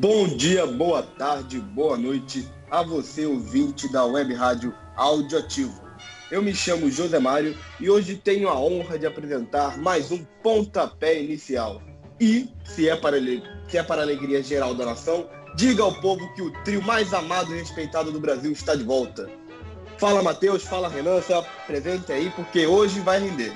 Bom dia, boa tarde, boa noite a você, ouvinte da Web Rádio Audioativo. Eu me chamo José Mário e hoje tenho a honra de apresentar mais um Pontapé Inicial. E, se é para a alegria geral da nação, diga ao povo que o trio mais amado e respeitado do Brasil está de volta. Fala, Matheus, fala, Renan, se apresente aí porque hoje vai render.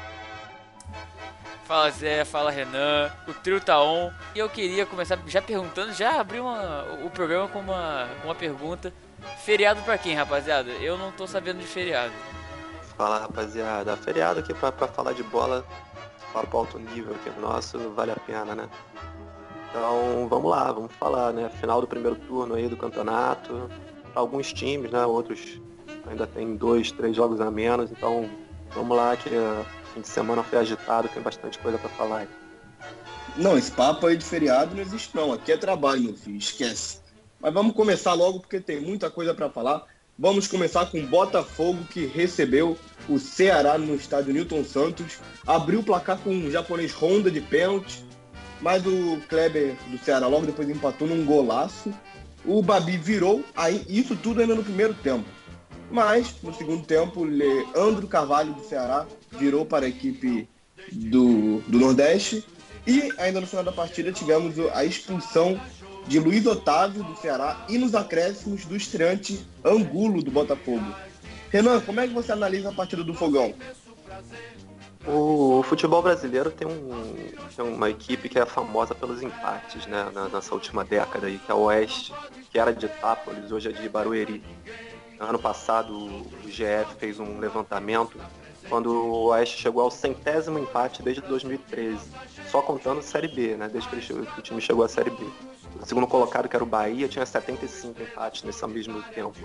Fala Zé, fala Renan, o trio tá on. E eu queria começar já perguntando, já abrir o programa com uma pergunta. Feriado pra quem, rapaziada? Eu não tô sabendo de feriado. Fala, rapaziada. Feriado aqui pra falar de bola, papo alto nível aqui nosso, vale a pena, né? Então, vamos lá, vamos falar, né? Final do primeiro turno aí do campeonato. Alguns times, né? Outros ainda tem 2, 3 jogos a menos. Então, vamos lá que fim de semana foi agitado, tem bastante coisa pra falar aí. Não, esse papo aí de feriado não existe não, aqui é trabalho, meu filho, esquece. Mas vamos começar logo porque tem muita coisa para falar. Vamos começar com o Botafogo, que recebeu o Ceará no estádio Newton Santos, abriu o placar com um japonês Honda de pênalti, mas o Kleber do Ceará logo depois empatou num golaço. O Babi virou, aí isso tudo ainda no primeiro tempo. Mas, no segundo tempo, Leandro Carvalho do Ceará virou para a equipe do Nordeste. E ainda no final da partida tivemos a expulsão de Luiz Otávio do Ceará e nos acréscimos do estreante Angulo do Botafogo. Renan, como é que você analisa a partida do Fogão? O futebol brasileiro tem uma equipe que é famosa pelos empates, né? Nessa última década aí, que é o Oeste, que era de Itápolis, hoje é de Barueri. Ano passado, o GF fez um levantamento quando o Oeste chegou ao 100º empate desde 2013, só contando Série B, né? Desde que o time chegou à Série B. O segundo colocado, que era o Bahia, tinha 75 empates nesse mesmo tempo.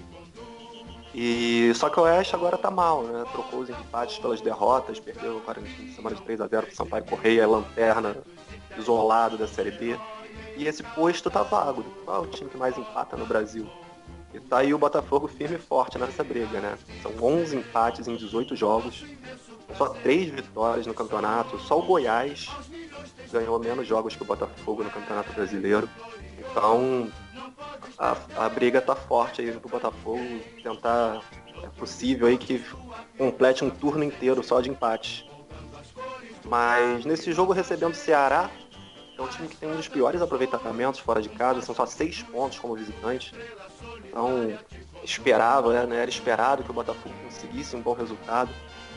E só que o Oeste agora tá mal, né? Trocou os empates pelas derrotas, perdeu agora no fim de semana de 3-0 pro Sampaio Correia, lanterna, isolado da Série B. E esse posto tá vago. Qual é o time que mais empata no Brasil? E tá aí o Botafogo firme e forte nessa briga, né? São 11 empates em 18 jogos, só 3 vitórias no campeonato. Só o Goiás ganhou menos jogos que o Botafogo no Campeonato Brasileiro. Então, a briga tá forte aí pro Botafogo tentar, é possível aí que complete um turno inteiro só de empate. Mas nesse jogo recebendo o Ceará, é um time que tem um dos piores aproveitamentos fora de casa, são só 6 pontos como visitante. Então, era esperado que o Botafogo conseguisse um bom resultado.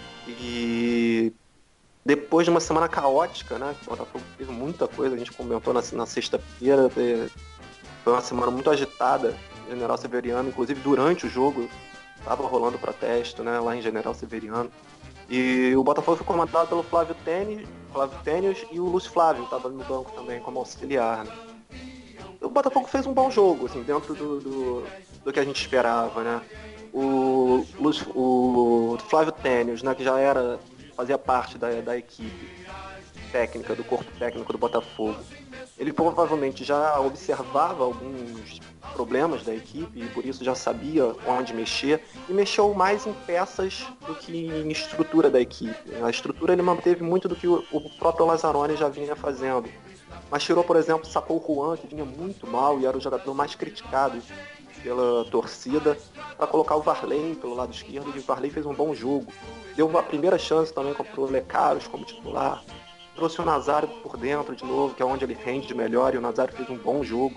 E depois de uma semana caótica, né? O Botafogo fez muita coisa, a gente comentou na sexta-feira. Foi uma semana muito agitada, General Severiano, inclusive durante o jogo estava rolando protesto, né? Lá em General Severiano. E o Botafogo foi comandado pelo Flávio Tênis e o Lúcio Flávio estava no banco também como auxiliar, né? O Botafogo fez um bom jogo, assim, dentro do que a gente esperava, né? O Flávio Tênis, né, que fazia parte da equipe técnica, do corpo técnico do Botafogo, ele provavelmente já observava alguns problemas da equipe e por isso já sabia onde mexer, e mexeu mais em peças do que em estrutura da equipe. A estrutura ele manteve muito do que o próprio Lazzaroni já vinha fazendo. Mas tirou, por exemplo, sacou o Juan, que vinha muito mal e era o jogador mais criticado pela torcida, para colocar o Varley pelo lado esquerdo, e o Varley fez um bom jogo. Deu a primeira chance também para o Lecaros como titular. Trouxe o Nazário por dentro de novo, que é onde ele rende melhor, e o Nazário fez um bom jogo.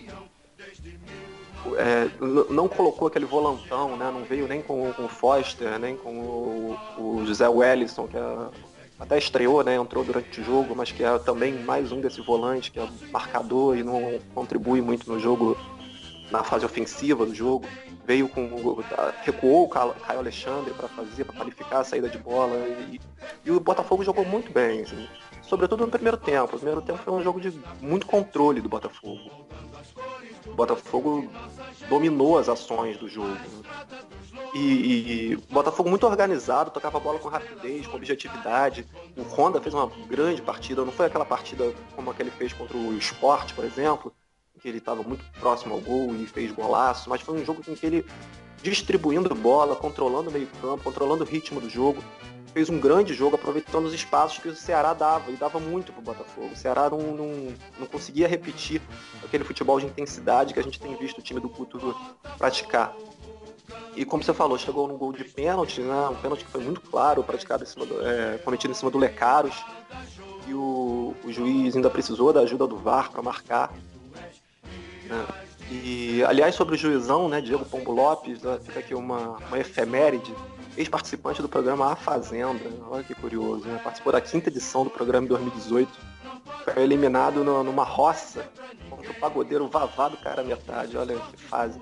Não colocou aquele volantão, né? Não veio nem com o Foster, nem com o José Wellison, que até estreou, né? Entrou durante o jogo, mas que é também mais um desse volante, que é marcador e não contribui muito no jogo, na fase ofensiva do jogo. Recuou o Caio Alexandre para qualificar a saída de bola, e o Botafogo jogou muito bem, assim, sobretudo no primeiro tempo. O primeiro tempo foi um jogo de muito controle do Botafogo. O Botafogo dominou as ações do jogo, né? E o Botafogo muito organizado, tocava a bola com rapidez, com objetividade. O Honda fez uma grande partida, não foi aquela partida como a que ele fez contra o Sport, por exemplo, que ele estava muito próximo ao gol e fez golaço, mas foi um jogo em que ele distribuindo bola, controlando o meio campo, controlando o ritmo do jogo. fez um grande jogo, aproveitando os espaços que o Ceará dava, e dava muito pro Botafogo. O Ceará não conseguia repetir aquele futebol de intensidade que a gente tem visto o time do Guto praticar. E como você falou, chegou num gol de pênalti, né? Um pênalti que foi muito claro, praticado cometido em cima do Lecaros, e o juiz ainda precisou da ajuda do VAR para marcar, né? E, aliás, sobre o juizão, né, Diego Pombo Lopes, fica aqui uma efeméride, ex-participante do programa A Fazenda, olha que curioso, né? Participou da 5ª edição do programa em 2018, foi eliminado numa roça contra o pagodeiro Vavá do Cara Metade, olha que fase.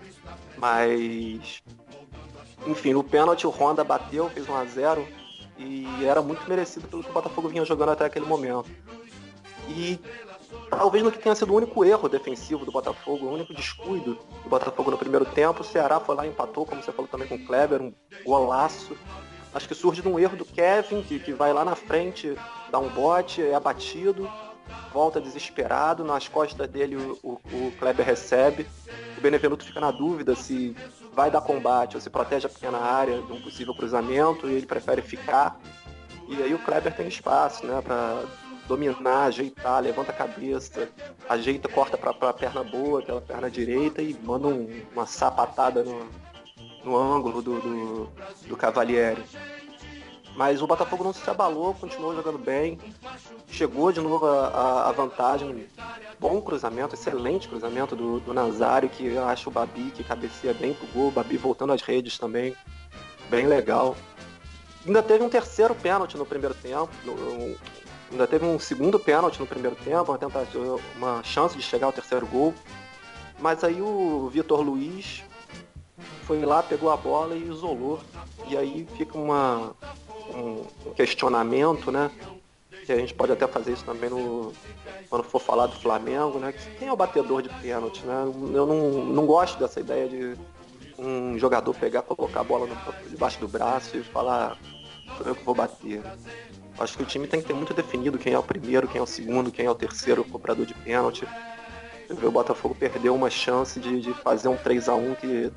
Mas, enfim, no pênalti o Honda bateu, fez 1-0 e era muito merecido pelo que o Botafogo vinha jogando até aquele momento. E talvez no que tenha sido o único erro defensivo do Botafogo, o único descuido do Botafogo no primeiro tempo, o Ceará foi lá e empatou, como você falou também com o Kleber, um golaço. Acho que surge de um erro do Kevin, que vai lá na frente, dá um bote, é abatido, volta desesperado, nas costas dele o Kleber recebe. O Benevenuto fica na dúvida se vai dar combate ou se protege a pequena área de um possível cruzamento, e ele prefere ficar. E aí o Kleber tem espaço, né, para dominar, ajeitar, levanta a cabeça, ajeita, corta para a perna boa, aquela perna direita, e manda uma sapatada no ângulo do Cavalieri. Mas o Botafogo não se abalou, continuou jogando bem, chegou de novo a vantagem. Bom cruzamento, excelente cruzamento do Nazário, que eu acho o Babi que cabeceia bem pro gol, o Babi voltando às redes também, bem legal. Ainda teve um terceiro pênalti no primeiro tempo, ainda teve um segundo pênalti no primeiro tempo, uma chance de chegar ao terceiro gol. Mas aí o Vitor Luiz foi lá, pegou a bola e isolou. E aí fica um questionamento, né? Que a gente pode até fazer isso também quando for falar do Flamengo, né? Quem é o batedor de pênalti, né? Eu não gosto dessa ideia de um jogador pegar, colocar a bola debaixo do braço e falar, eu que vou bater. Acho que o time tem que ter muito definido quem é o primeiro, quem é o segundo, quem é o terceiro cobrador de pênalti. O Botafogo perdeu uma chance de fazer um 3-1 que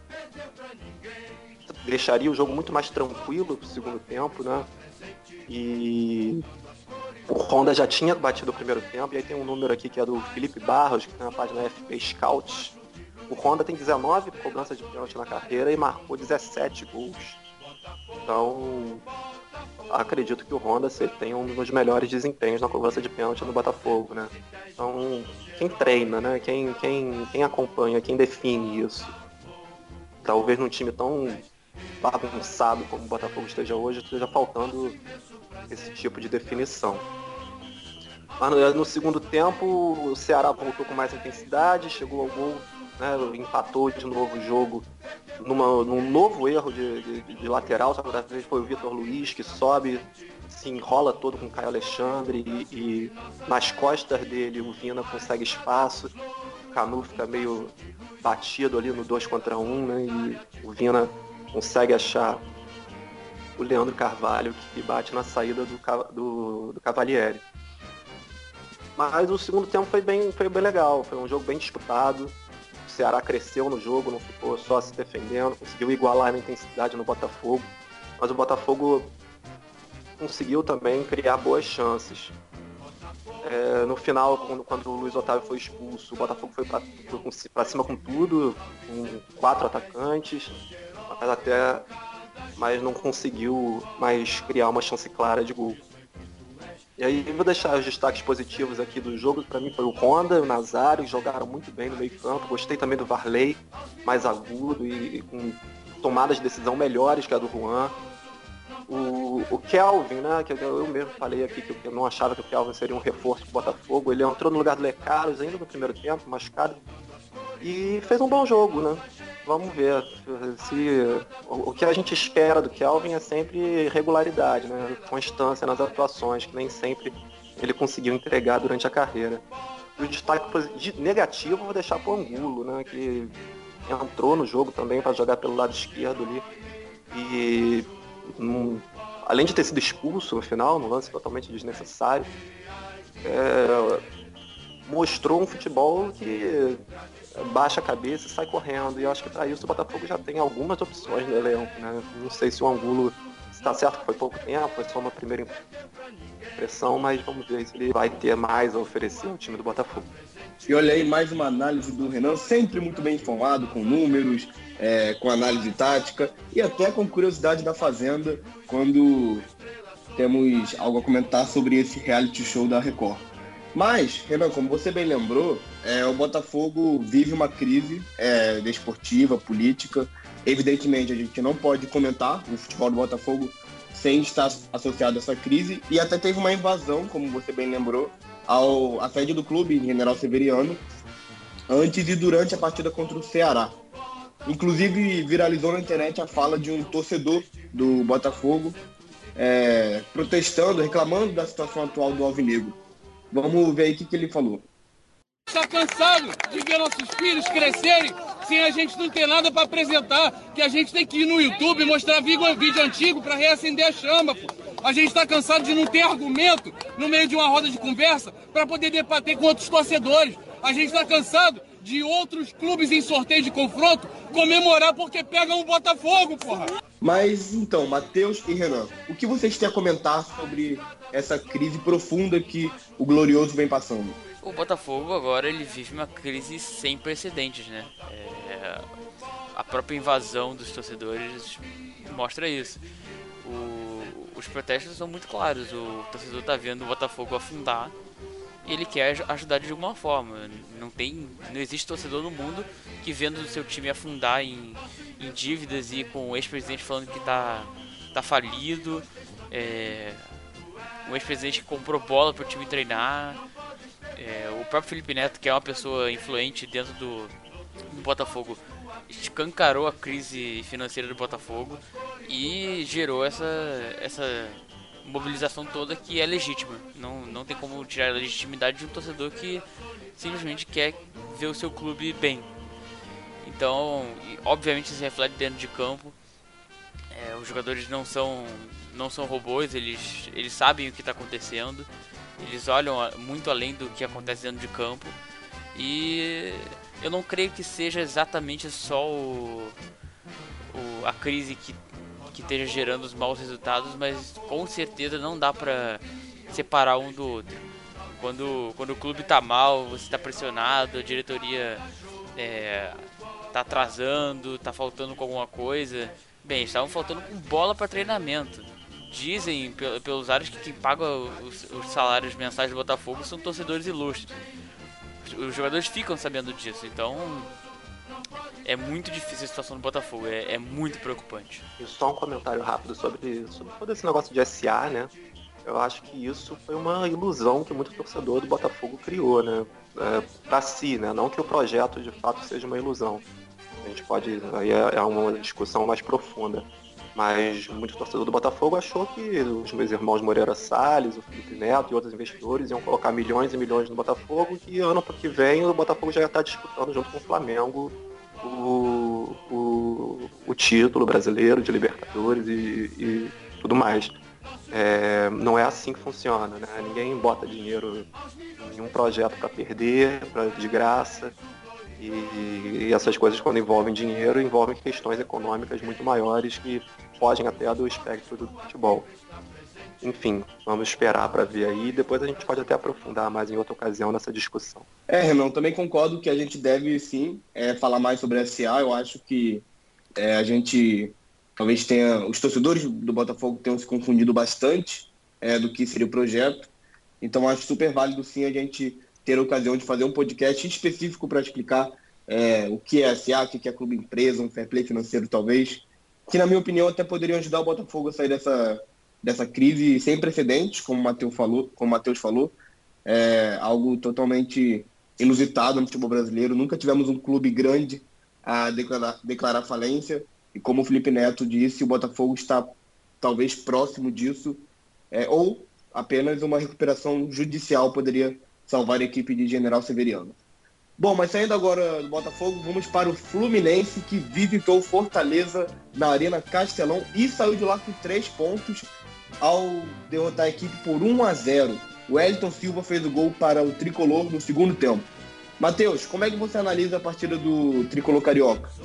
deixaria o jogo muito mais tranquilo pro segundo tempo, né? E o Honda já tinha batido o primeiro tempo, e aí tem um número aqui que é do Felipe Barros, que tem na página FP Scouts. O Honda tem 19 cobranças de pênalti na carreira e marcou 17 gols. Então, acredito que o Honda tem um dos melhores desempenhos na cobrança de pênalti no Botafogo, né? Então, quem treina, né? Quem acompanha, quem define isso? Talvez num time tão bagunçado como o Botafogo esteja hoje, esteja faltando esse tipo de definição. Mas no segundo tempo, o Ceará voltou com mais intensidade, chegou ao gol, né, empatou de novo o jogo num novo erro de lateral, só que dessa vez foi o Vitor Luiz que sobe, se enrola todo com o Caio Alexandre e nas costas dele o Vina consegue espaço, o Canu fica meio batido ali no 2 contra 1, né, e o Vina consegue achar o Leandro Carvalho que bate na saída do Cavalieri. Mas o segundo tempo foi bem legal, foi um jogo bem disputado. O Ceará cresceu no jogo, não ficou só se defendendo, conseguiu igualar a intensidade no Botafogo, mas o Botafogo conseguiu também criar boas chances. No final, quando o Luiz Otávio foi expulso, o Botafogo foi pra cima com tudo, com 4 atacantes, mas não conseguiu mais criar uma chance clara de gol. E aí eu vou deixar os destaques positivos aqui do jogo, que para mim foi o Honda e o Nazário, que jogaram muito bem no meio campo. Gostei também do Varley, mais agudo e com tomadas de decisão melhores que a do Juan. O Kelvin, né, que eu mesmo falei aqui que eu não achava que o Kelvin seria um reforço pro Botafogo. Ele entrou no lugar do Lecaros ainda no primeiro tempo, machucado, e fez um bom jogo, né? Vamos ver se o que a gente espera do Kelvin é sempre regularidade, né? Constância nas atuações, que nem sempre ele conseguiu entregar durante a carreira. E o destaque negativo eu vou deixar pro Angulo, né? Que entrou no jogo também para jogar pelo lado esquerdo ali. E além de ter sido expulso no final, num lance totalmente desnecessário, mostrou um futebol que baixa a cabeça e sai correndo. E eu acho que para isso o Botafogo já tem algumas opções no elenco, né? Não sei se o Angulo Tá certo que foi pouco tempo, foi só uma primeira impressão, mas vamos ver se ele vai ter mais a oferecer ao time do Botafogo. E olha aí, mais uma análise do Renan, sempre muito bem informado, com números, com análise tática e até com curiosidade da Fazenda, quando temos algo a comentar sobre esse reality show da Record. Mas, Renan, como você bem lembrou, o Botafogo vive uma crise desportiva, política. Evidentemente, a gente não pode comentar o futebol do Botafogo sem estar associado a essa crise. E até teve uma invasão, como você bem lembrou, à sede do clube, em General Severiano, antes e durante a partida contra o Ceará. Inclusive, viralizou na internet a fala de um torcedor do Botafogo protestando, reclamando da situação atual do Alvinegro. Vamos ver aí o que ele falou. Está cansado de ver nossos filhos crescerem sem a gente não ter nada para apresentar, que a gente tem que ir no YouTube e mostrar vídeo antigo para reacender a chama, pô. A gente está cansado de não ter argumento no meio de uma roda de conversa para poder debater com outros torcedores. A gente está cansado de outros clubes em sorteio de confronto comemorar porque pegam o Botafogo, porra. Mas então, Matheus e Renan, o que vocês têm a comentar sobre essa crise profunda que o Glorioso vem passando? O Botafogo agora ele vive uma crise sem precedentes, né? A própria invasão dos torcedores mostra isso. Os protestos são muito claros. O torcedor tá vendo o Botafogo afundar e ele quer ajudar de alguma forma. Não existe torcedor no mundo que vendo o seu time afundar em dívidas e com o ex-presidente falando que tá falido, o ex-presidente que comprou bola pro time treinar, o próprio Felipe Neto, que é uma pessoa influente dentro do Botafogo, escancarou a crise financeira do Botafogo e gerou essa mobilização toda que é legítima. Não tem como tirar a legitimidade de um torcedor que simplesmente quer ver o seu clube bem. Então, obviamente isso reflete dentro de campo. Os jogadores não são robôs, eles sabem o que está acontecendo, eles olham muito além do que acontece dentro de campo. E eu não creio que seja exatamente só a crise que esteja gerando os maus resultados, mas com certeza não dá pra separar um do outro. Quando o clube tá mal, você tá pressionado, a diretoria tá atrasando, tá faltando com alguma coisa. Bem, estavam faltando com bola para treinamento. Dizem pelos áreas que quem paga os salários mensais do Botafogo são torcedores ilustres. Os jogadores ficam sabendo disso, então é muito difícil a situação do Botafogo, é muito preocupante. E só um comentário rápido sobre todo esse negócio de SA, né? Eu acho que isso foi uma ilusão que muito torcedor do Botafogo criou, né? Para si, né? Não que o projeto de fato seja uma ilusão. A gente pode, aí é uma discussão mais profunda. Mas muito torcedor do Botafogo achou que os meus irmãos Moreira Salles, o Felipe Neto e outros investidores iam colocar milhões e milhões no Botafogo, que ano que vem o Botafogo já ia estar disputando junto com o Flamengo o título brasileiro de Libertadores e tudo mais. Não é assim que funciona, né? Ninguém bota dinheiro em um projeto para perder, de graça. E essas coisas, quando envolvem dinheiro, envolvem questões econômicas muito maiores que fogem até do espectro do futebol. Enfim, vamos esperar para ver aí. Depois a gente pode até aprofundar mais em outra ocasião nessa discussão. Renan, também concordo que a gente deve, sim, falar mais sobre a SA. Eu acho que a gente talvez tenha... Os torcedores do Botafogo tenham se confundido bastante do que seria o projeto. Então, acho super válido, sim, a gente ter a ocasião de fazer um podcast específico para explicar o que é a SA, o que é clube empresa, um fair play financeiro talvez, que na minha opinião até poderiam ajudar o Botafogo a sair dessa crise sem precedentes, como o Matheus falou, algo totalmente inusitado no futebol brasileiro. Nunca tivemos um clube grande a declarar falência, e como o Felipe Neto disse, o Botafogo está talvez próximo disso, ou apenas uma recuperação judicial poderia salvar a equipe de General Severiano. Bom, mas saindo agora do Botafogo, vamos para o Fluminense, que visitou Fortaleza na Arena Castelão e saiu de lá com 3 pontos ao derrotar a equipe por 1-0. O Wellington Silva fez o gol para o Tricolor no segundo tempo. Matheus, como é que você analisa a partida do Tricolor Carioca?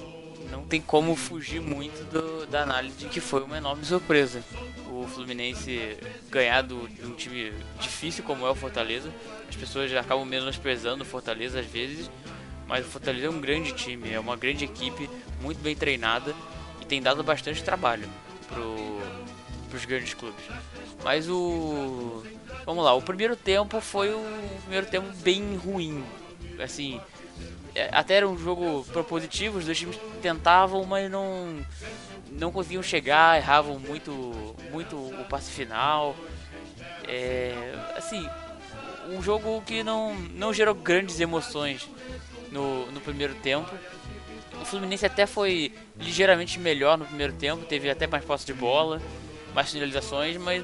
não tem como fugir muito da análise de que foi uma enorme surpresa o Fluminense ganhar de um time difícil como é o Fortaleza. As pessoas já acabam menosprezando o Fortaleza às vezes, mas o Fortaleza é um grande time, é uma grande equipe, muito bem treinada e tem dado bastante trabalho pros grandes clubes. Mas vamos lá, o primeiro tempo foi um primeiro tempo bem ruim. Assim, até era um jogo propositivo, os dois times tentavam, mas não conseguiam chegar, erravam muito o passe final. Assim, um jogo que não gerou grandes emoções no primeiro tempo. O Fluminense até foi ligeiramente melhor no primeiro tempo, teve até mais posse de bola, mais finalizações, mas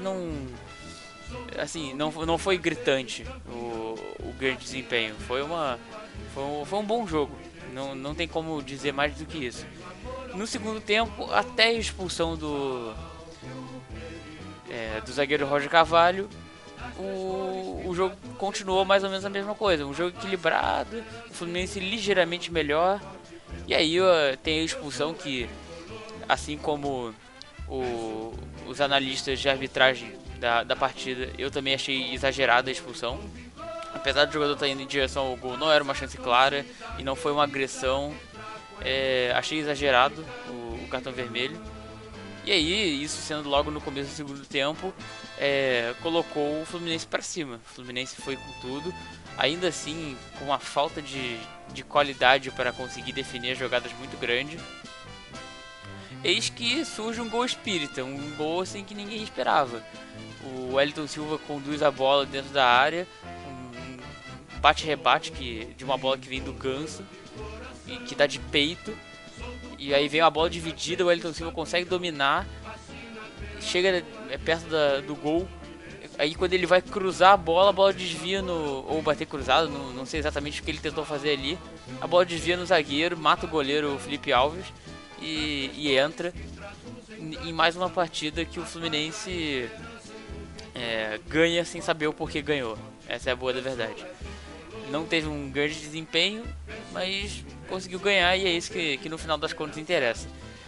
não foi gritante o grande desempenho. Foi um bom jogo, não tem como dizer mais do que isso. No segundo tempo, até a expulsão do zagueiro Roger Carvalho, o jogo continuou mais ou menos a mesma coisa. Um jogo equilibrado, o Fluminense ligeiramente melhor. E aí tem a expulsão que, assim como os analistas de arbitragem da partida, eu também achei exagerada a expulsão. Apesar do jogador estar indo em direção ao gol, não era uma chance clara e não foi uma agressão. Achei exagerado o cartão vermelho. E aí, isso sendo logo no começo do segundo tempo, colocou o Fluminense para cima. O Fluminense foi com tudo, ainda assim com uma falta de qualidade para conseguir definir as jogadas muito grande. Eis que surge um gol espírita, um gol assim que ninguém esperava. O Wellington Silva conduz a bola dentro da área, um bate-rebate de uma bola que vem do Ganso, e que dá de peito. E aí vem uma bola dividida, o Wellington Silva consegue dominar, chega perto do gol. Aí quando ele vai cruzar a bola desvia ou bater cruzado, não sei exatamente o que ele tentou fazer ali. A bola desvia no zagueiro, mata o goleiro Felipe Alves e entra em mais uma partida que o Fluminense ganha sem saber o porquê ganhou. Essa é a boa da verdade. Não teve um grande desempenho, mas conseguiu ganhar e é isso que no final das contas interessa.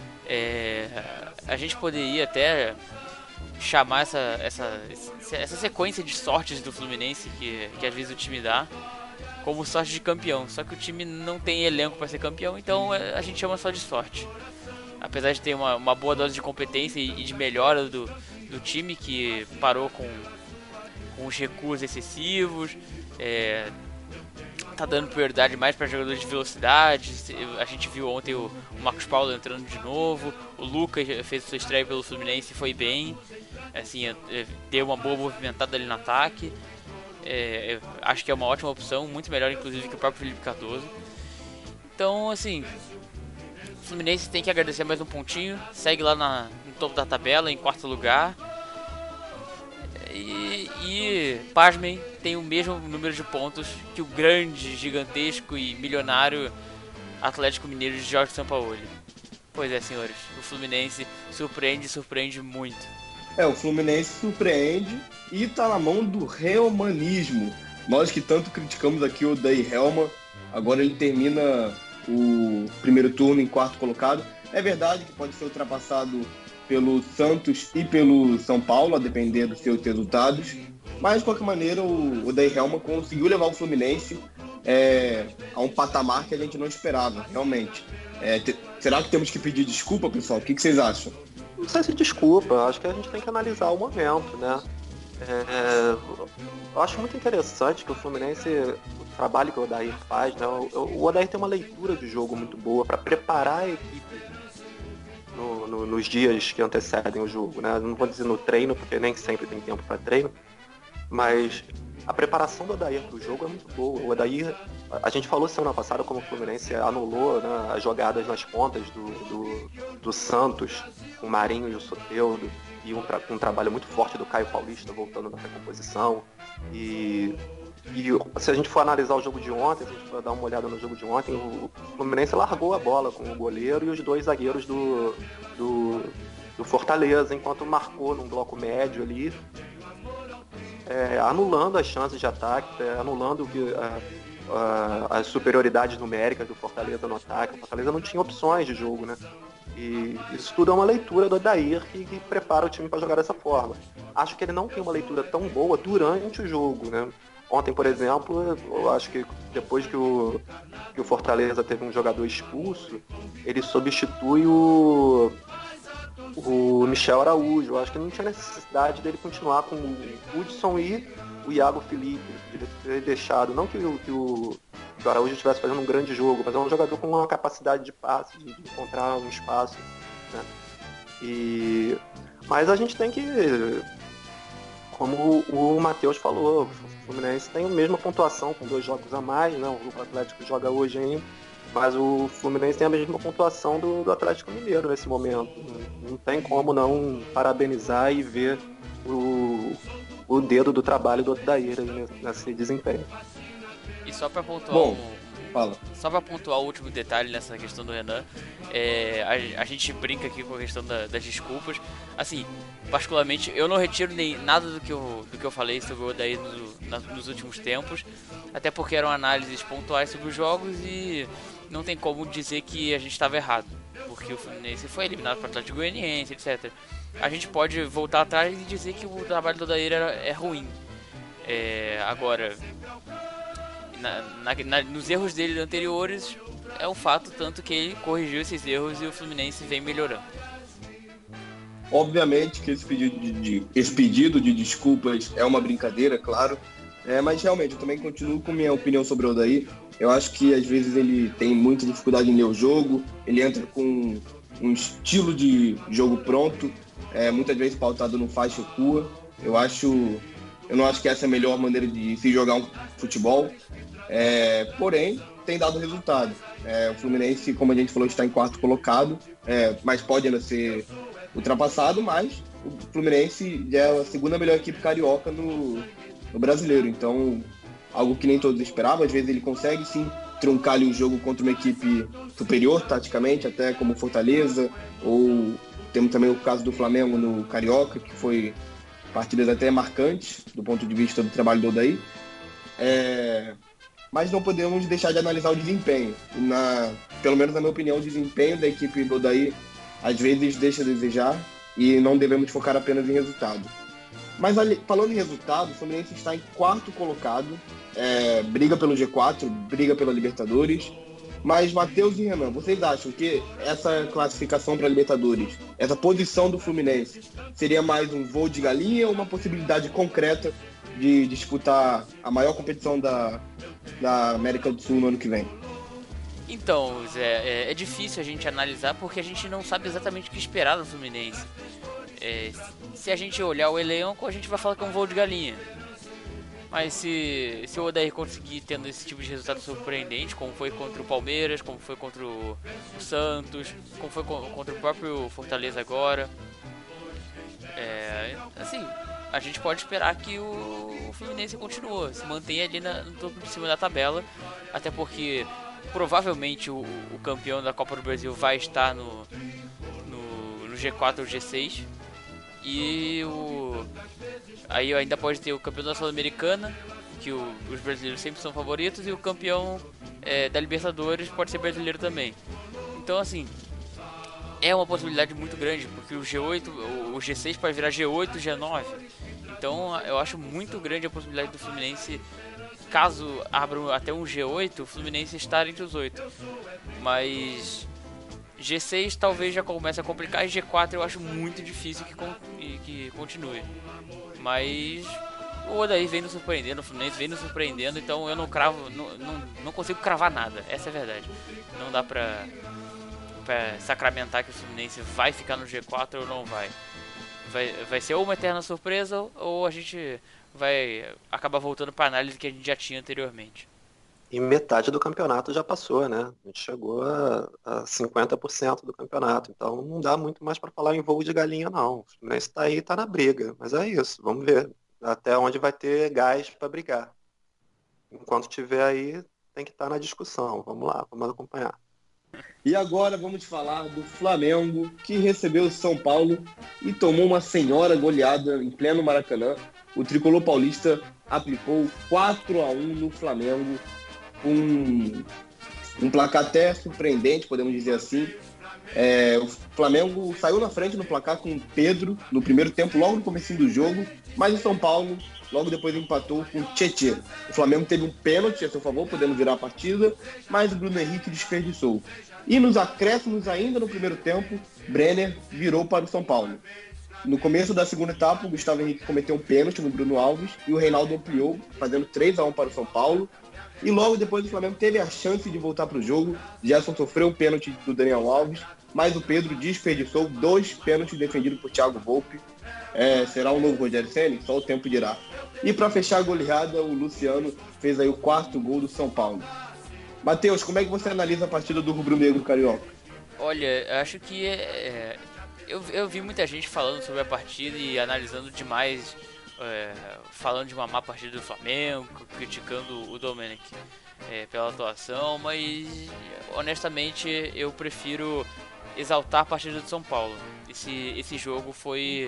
A gente poderia até chamar essa sequência de sortes do Fluminense que às vezes o time dá como sorte de campeão, só que o time não tem elenco para ser campeão, então a gente chama só de sorte. Apesar de ter uma boa dose de competência e de melhora do time, que parou com os recuos excessivos, tá dando prioridade mais para jogadores de velocidade. A gente viu ontem o Marcos Paulo entrando de novo, o Lucas fez sua estreia pelo Fluminense e foi bem, assim, deu uma boa movimentada ali no ataque. Acho que é uma ótima opção, muito melhor inclusive que o próprio Felipe Cardoso. Então, assim, o Fluminense tem que agradecer mais um pontinho, segue lá no topo da tabela, em quarto lugar. E pasmem, tem o mesmo número de pontos que o grande, gigantesco e milionário Atlético Mineiro de Jorge Sampaoli. Pois é, senhores, o Fluminense surpreende muito. O Fluminense surpreende e tá na mão do reomanismo. Nós que tanto criticamos aqui o Odair Hellmann, agora ele termina o primeiro turno em quarto colocado. É verdade que pode ser ultrapassado pelo Santos e pelo São Paulo, a depender dos seus resultados. Mas, de qualquer maneira, o Odair Hellmann conseguiu levar o Fluminense a um patamar que a gente não esperava, realmente. Será que temos que pedir desculpa, pessoal? O que vocês acham? Não sei se desculpa, acho que a gente tem que analisar o momento, né? Eu acho muito interessante que o Fluminense, o trabalho que o Odair faz, né? O Odair tem uma leitura de jogo muito boa para preparar a equipe nos dias que antecedem o jogo, né? Não vou dizer no treino, porque nem sempre tem tempo para treino, mas a preparação do Odair para o jogo é muito boa. O Odair, a gente falou semana passada como o Fluminense anulou, né, as jogadas nas pontas do Santos, o Marinho e o Soteldo, e um trabalho muito forte do Caio Paulista voltando da recomposição. E se a gente for analisar o jogo de ontem, se a gente for dar uma olhada no jogo de ontem, o Fluminense largou a bola com o goleiro e os dois zagueiros do Fortaleza, enquanto marcou num bloco médio ali, anulando as chances de ataque, anulando as superioridades numéricas do Fortaleza no ataque. O Fortaleza não tinha opções de jogo, né? E isso tudo é uma leitura do Odair que prepara o time para jogar dessa forma. Acho que ele não tem uma leitura tão boa durante o jogo, né? Ontem, por exemplo, eu acho que depois que o Fortaleza teve um jogador expulso, ele substitui o Michel Araújo. Eu acho que não tinha necessidade dele continuar com o Hudson e o Iago Felipe. Ele ter deixado, não que o Araújo estivesse fazendo um grande jogo, mas é um jogador com uma capacidade de passe, de encontrar um espaço, né? Mas a gente tem que, como o Matheus falou, o Fluminense tem a mesma pontuação, com 2 jogos a mais, né? O Atlético joga hoje ainda, mas o Fluminense tem a mesma pontuação do Atlético Mineiro nesse momento. Não tem como não parabenizar e ver o dedo do trabalho do Odair nesse desempenho. E só para pontuar, Bom, fala. Só para pontuar o último detalhe nessa questão do Renan, a gente brinca aqui com a questão das desculpas. Assim, particularmente, eu não retiro nem nada do que eu falei sobre o Odair nos últimos tempos, até porque eram análises pontuais sobre os jogos e não tem como dizer que a gente estava errado, porque o Fluminense foi eliminado para o Atlético Goianiense, etc. A gente pode voltar atrás e dizer que o trabalho do Odair é ruim. Agora, nos erros dele anteriores, é um fato, tanto que ele corrigiu esses erros e o Fluminense vem melhorando. Obviamente que esse pedido de desculpas é uma brincadeira, claro, mas realmente eu também continuo com minha opinião sobre o Odair. Eu acho que às vezes ele tem muita dificuldade em ler o jogo, ele entra com um estilo de jogo pronto, muitas vezes pautado no faz recua. Eu não acho que essa é a melhor maneira de se jogar um futebol, porém tem dado resultado. O Fluminense, como a gente falou, está em 4º colocado, mas pode ainda ser ultrapassado, mas o Fluminense já é a 2ª melhor equipe carioca no brasileiro, então algo que nem todos esperavam. Às vezes ele consegue sim truncar ali o jogo contra uma equipe superior taticamente, até como Fortaleza, ou temos também o caso do Flamengo no Carioca, que foi partidas até marcantes do ponto de vista do trabalho do Odair, mas não podemos deixar de analisar o desempenho. Pelo menos na minha opinião, o desempenho da equipe do Odair às vezes deixa a desejar e não devemos focar apenas em resultado. Mas falando em resultado, o Fluminense está em 4º colocado, briga pelo G4, briga pela Libertadores. Mas, Matheus e Renan, vocês acham que essa classificação para a Libertadores, essa posição do Fluminense, seria mais um voo de galinha ou uma possibilidade concreta de disputar a maior competição da América do Sul no ano que vem? Então, Zé, é difícil a gente analisar porque a gente não sabe exatamente o que esperar do Fluminense. Se a gente olhar o elenco, a gente vai falar que é um voo de galinha. Mas se o Odair conseguir tendo esse tipo de resultado surpreendente, como foi contra o Palmeiras, como foi contra o Santos, como foi contra o próprio Fortaleza agora, assim, a gente pode esperar que o Fluminense continue, se mantenha ali no topo de cima da tabela, até porque provavelmente o campeão da Copa do Brasil vai estar no G4 ou G6, e aí ainda pode ter o campeão da Sul-Americana, que os brasileiros sempre são favoritos, e o campeão da Libertadores pode ser brasileiro também. Então, assim, é uma possibilidade muito grande, porque o G6 pode virar G8, G9. Então, eu acho muito grande a possibilidade do Fluminense, caso abra até um G8, o Fluminense estar entre os 8. Mas G6 talvez já comece a complicar, e G4 eu acho muito difícil que continue. Mas o Odair vem nos surpreendendo, o Fluminense vem nos surpreendendo, então eu não consigo cravar nada, essa é a verdade. Não dá pra sacramentar que o Fluminense vai ficar no G4 ou não vai. Vai ser ou uma eterna surpresa, ou a gente vai acabar voltando pra análise que a gente já tinha anteriormente. E metade do campeonato já passou, né? A gente chegou a 50% do campeonato. Então não dá muito mais para falar em voo de galinha, não. O Fluminense tá aí, tá na briga. Mas é isso, vamos ver até onde vai ter gás para brigar. Enquanto tiver aí, tem que estar na discussão. Vamos lá, vamos acompanhar. E agora vamos falar do Flamengo, que recebeu o São Paulo e tomou uma senhora goleada em pleno Maracanã. O tricolor paulista aplicou 4-1 no Flamengo. um placar até surpreendente, podemos dizer assim. O Flamengo saiu na frente no placar com o Pedro no primeiro tempo, logo no comecinho do jogo, mas o São Paulo logo depois empatou com o Tietê. O Flamengo teve um pênalti a seu favor, podendo virar a partida, mas o Bruno Henrique desperdiçou. E nos acréscimos, ainda no primeiro tempo, Brenner virou para o São Paulo. No começo da segunda etapa, o Gustavo Henrique cometeu um pênalti no Bruno Alves e o Reinaldo ampliou, fazendo 3-1 para o São Paulo. E logo depois o Flamengo teve a chance de voltar para o jogo. Gerson sofreu um pênalti do Daniel Alves, mas o Pedro desperdiçou 2 pênaltis defendidos por Thiago Volpe. Será um novo Rogério Ceni? Só o tempo dirá. E para fechar a goleada, o Luciano fez aí o 4º gol do São Paulo. Matheus, como é que você analisa a partida do rubro-negro carioca? Olha, eu acho que eu vi muita gente falando sobre a partida e analisando demais, falando de uma má partida do Flamengo, criticando o Domenech pela atuação, mas honestamente eu prefiro exaltar a partida do São Paulo. Esse jogo foi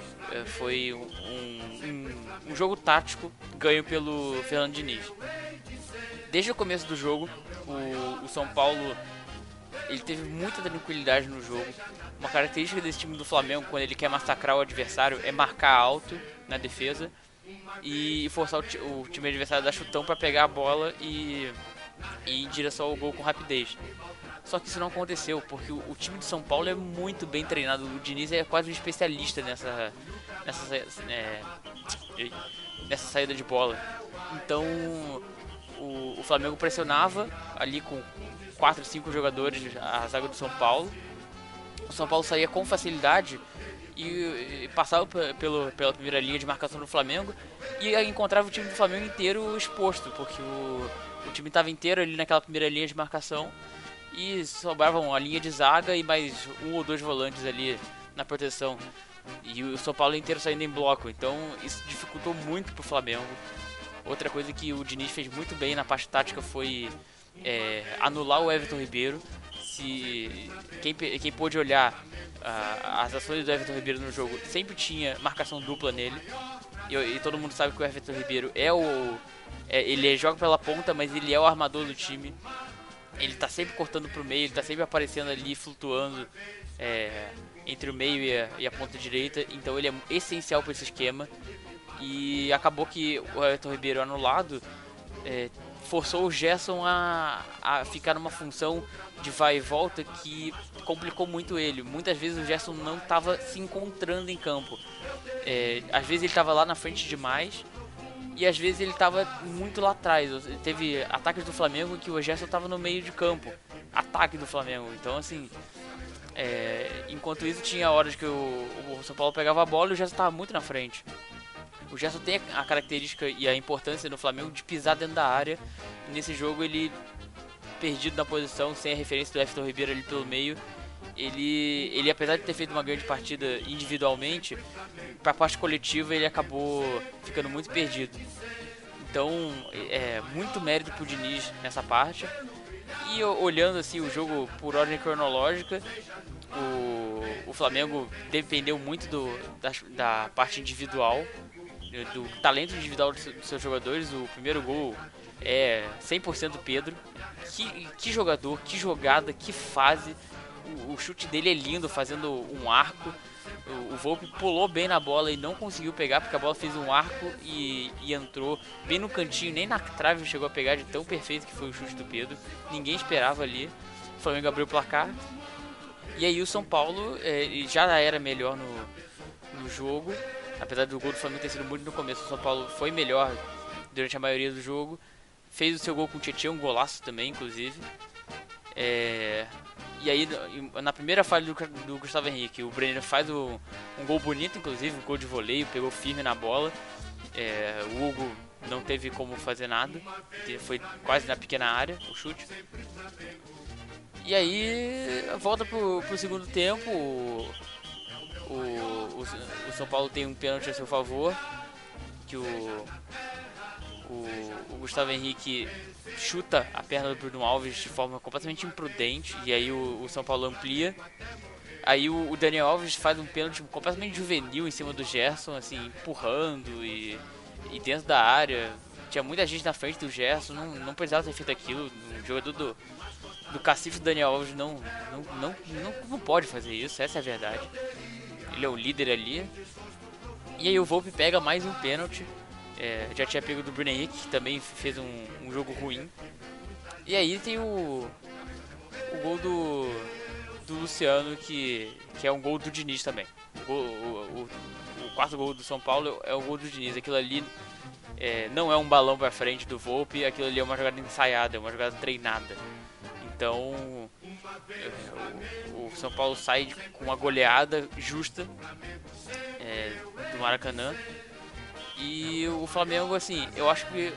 um jogo tático ganho pelo Fernando Diniz. Desde o começo do jogo, o São Paulo ele teve muita tranquilidade no jogo. Uma característica desse time do Flamengo, quando ele quer massacrar o adversário, é marcar alto na defesa e forçar o time adversário a dar chutão para pegar a bola e ir em direção ao gol com rapidez. Só que isso não aconteceu, porque o time de São Paulo é muito bem treinado. O Diniz é quase um especialista nessa saída de bola. Então o Flamengo pressionava ali com 4, 5 jogadores a zaga do São Paulo. O São Paulo saía com facilidade e passava pela primeira linha de marcação do Flamengo e encontrava o time do Flamengo inteiro exposto, porque o time estava inteiro ali naquela primeira linha de marcação e sobravam a linha de zaga e mais 1 ou 2 volantes ali na proteção. E o São Paulo inteiro saindo em bloco, então isso dificultou muito pro Flamengo. Outra coisa que o Diniz fez muito bem na parte tática foi anular o Everton Ribeiro. Quem pôde olhar as ações do Everton Ribeiro no jogo, sempre tinha marcação dupla nele. E todo mundo sabe que o Everton Ribeiro ele joga pela ponta, mas ele é o armador do time. Ele tá sempre cortando pro meio, ele tá sempre aparecendo ali, flutuando entre o meio e a ponta direita. Então ele é essencial para esse esquema. E acabou que o Everton Ribeiro anulado forçou o Gerson a ficar numa função de vai e volta que complicou muito ele. Muitas vezes o Gerson não estava se encontrando em campo. Às vezes ele estava lá na frente demais e às vezes ele estava muito lá atrás. Teve ataques do Flamengo que o Gerson estava no meio de campo. Ataque do Flamengo. Então assim, enquanto isso tinha horas que o São Paulo pegava a bola e o Gerson estava muito na frente. O Gerson tem a característica e a importância no Flamengo de pisar dentro da área. E nesse jogo ele, perdido na posição, sem a referência do Everton Ribeiro ali pelo meio, ele apesar de ter feito uma grande partida individualmente, para a parte coletiva ele acabou ficando muito perdido. Então muito mérito pro Diniz nessa parte. E olhando assim o jogo por ordem cronológica, o Flamengo dependeu muito da parte individual, do talento individual dos seus jogadores. O primeiro gol é 100% Pedro. Que jogador, que jogada, que fase. O chute dele é lindo, fazendo um arco. O Volpe pulou bem na bola e não conseguiu pegar, porque a bola fez um arco e entrou bem no cantinho, nem na trave chegou a pegar, de tão perfeito que foi o chute do Pedro. Ninguém esperava ali. O Flamengo abriu o placar. E aí o São Paulo já era melhor no jogo. Apesar do gol do Flamengo ter sido muito no começo, o São Paulo foi melhor durante a maioria do jogo. Fez o seu gol com o Tietê, um golaço também, inclusive. E aí, na primeira falha do Gustavo Henrique, o Brenner faz um gol bonito, inclusive, um gol de voleio, pegou firme na bola. O Hugo não teve como fazer nada, foi quase na pequena área o chute. E aí, volta pro segundo tempo. O São Paulo tem um pênalti a seu favor, que o Gustavo Henrique chuta a perna do Bruno Alves de forma completamente imprudente, e aí o São Paulo amplia. Aí o Daniel Alves faz um pênalti completamente juvenil em cima do Gerson, assim, empurrando e dentro da área. tinha muita gente na frente do Gerson, não precisava ter feito aquilo. O jogador do Cacife Daniel Alves não pode fazer isso, essa é a verdade. Ele é o líder ali. E aí o Volpi pega mais um pênalti. Já tinha pego do Bruno Henrique, que também fez um jogo ruim. E aí tem o gol do Luciano, que é um gol do Diniz também. O quarto gol do São Paulo é o gol do Diniz. Aquilo ali não é um balão pra frente do Volpi, aquilo ali é uma jogada ensaiada, é uma jogada treinada. Então o São Paulo sai com uma goleada justa do Maracanã. E o Flamengo, assim, eu acho que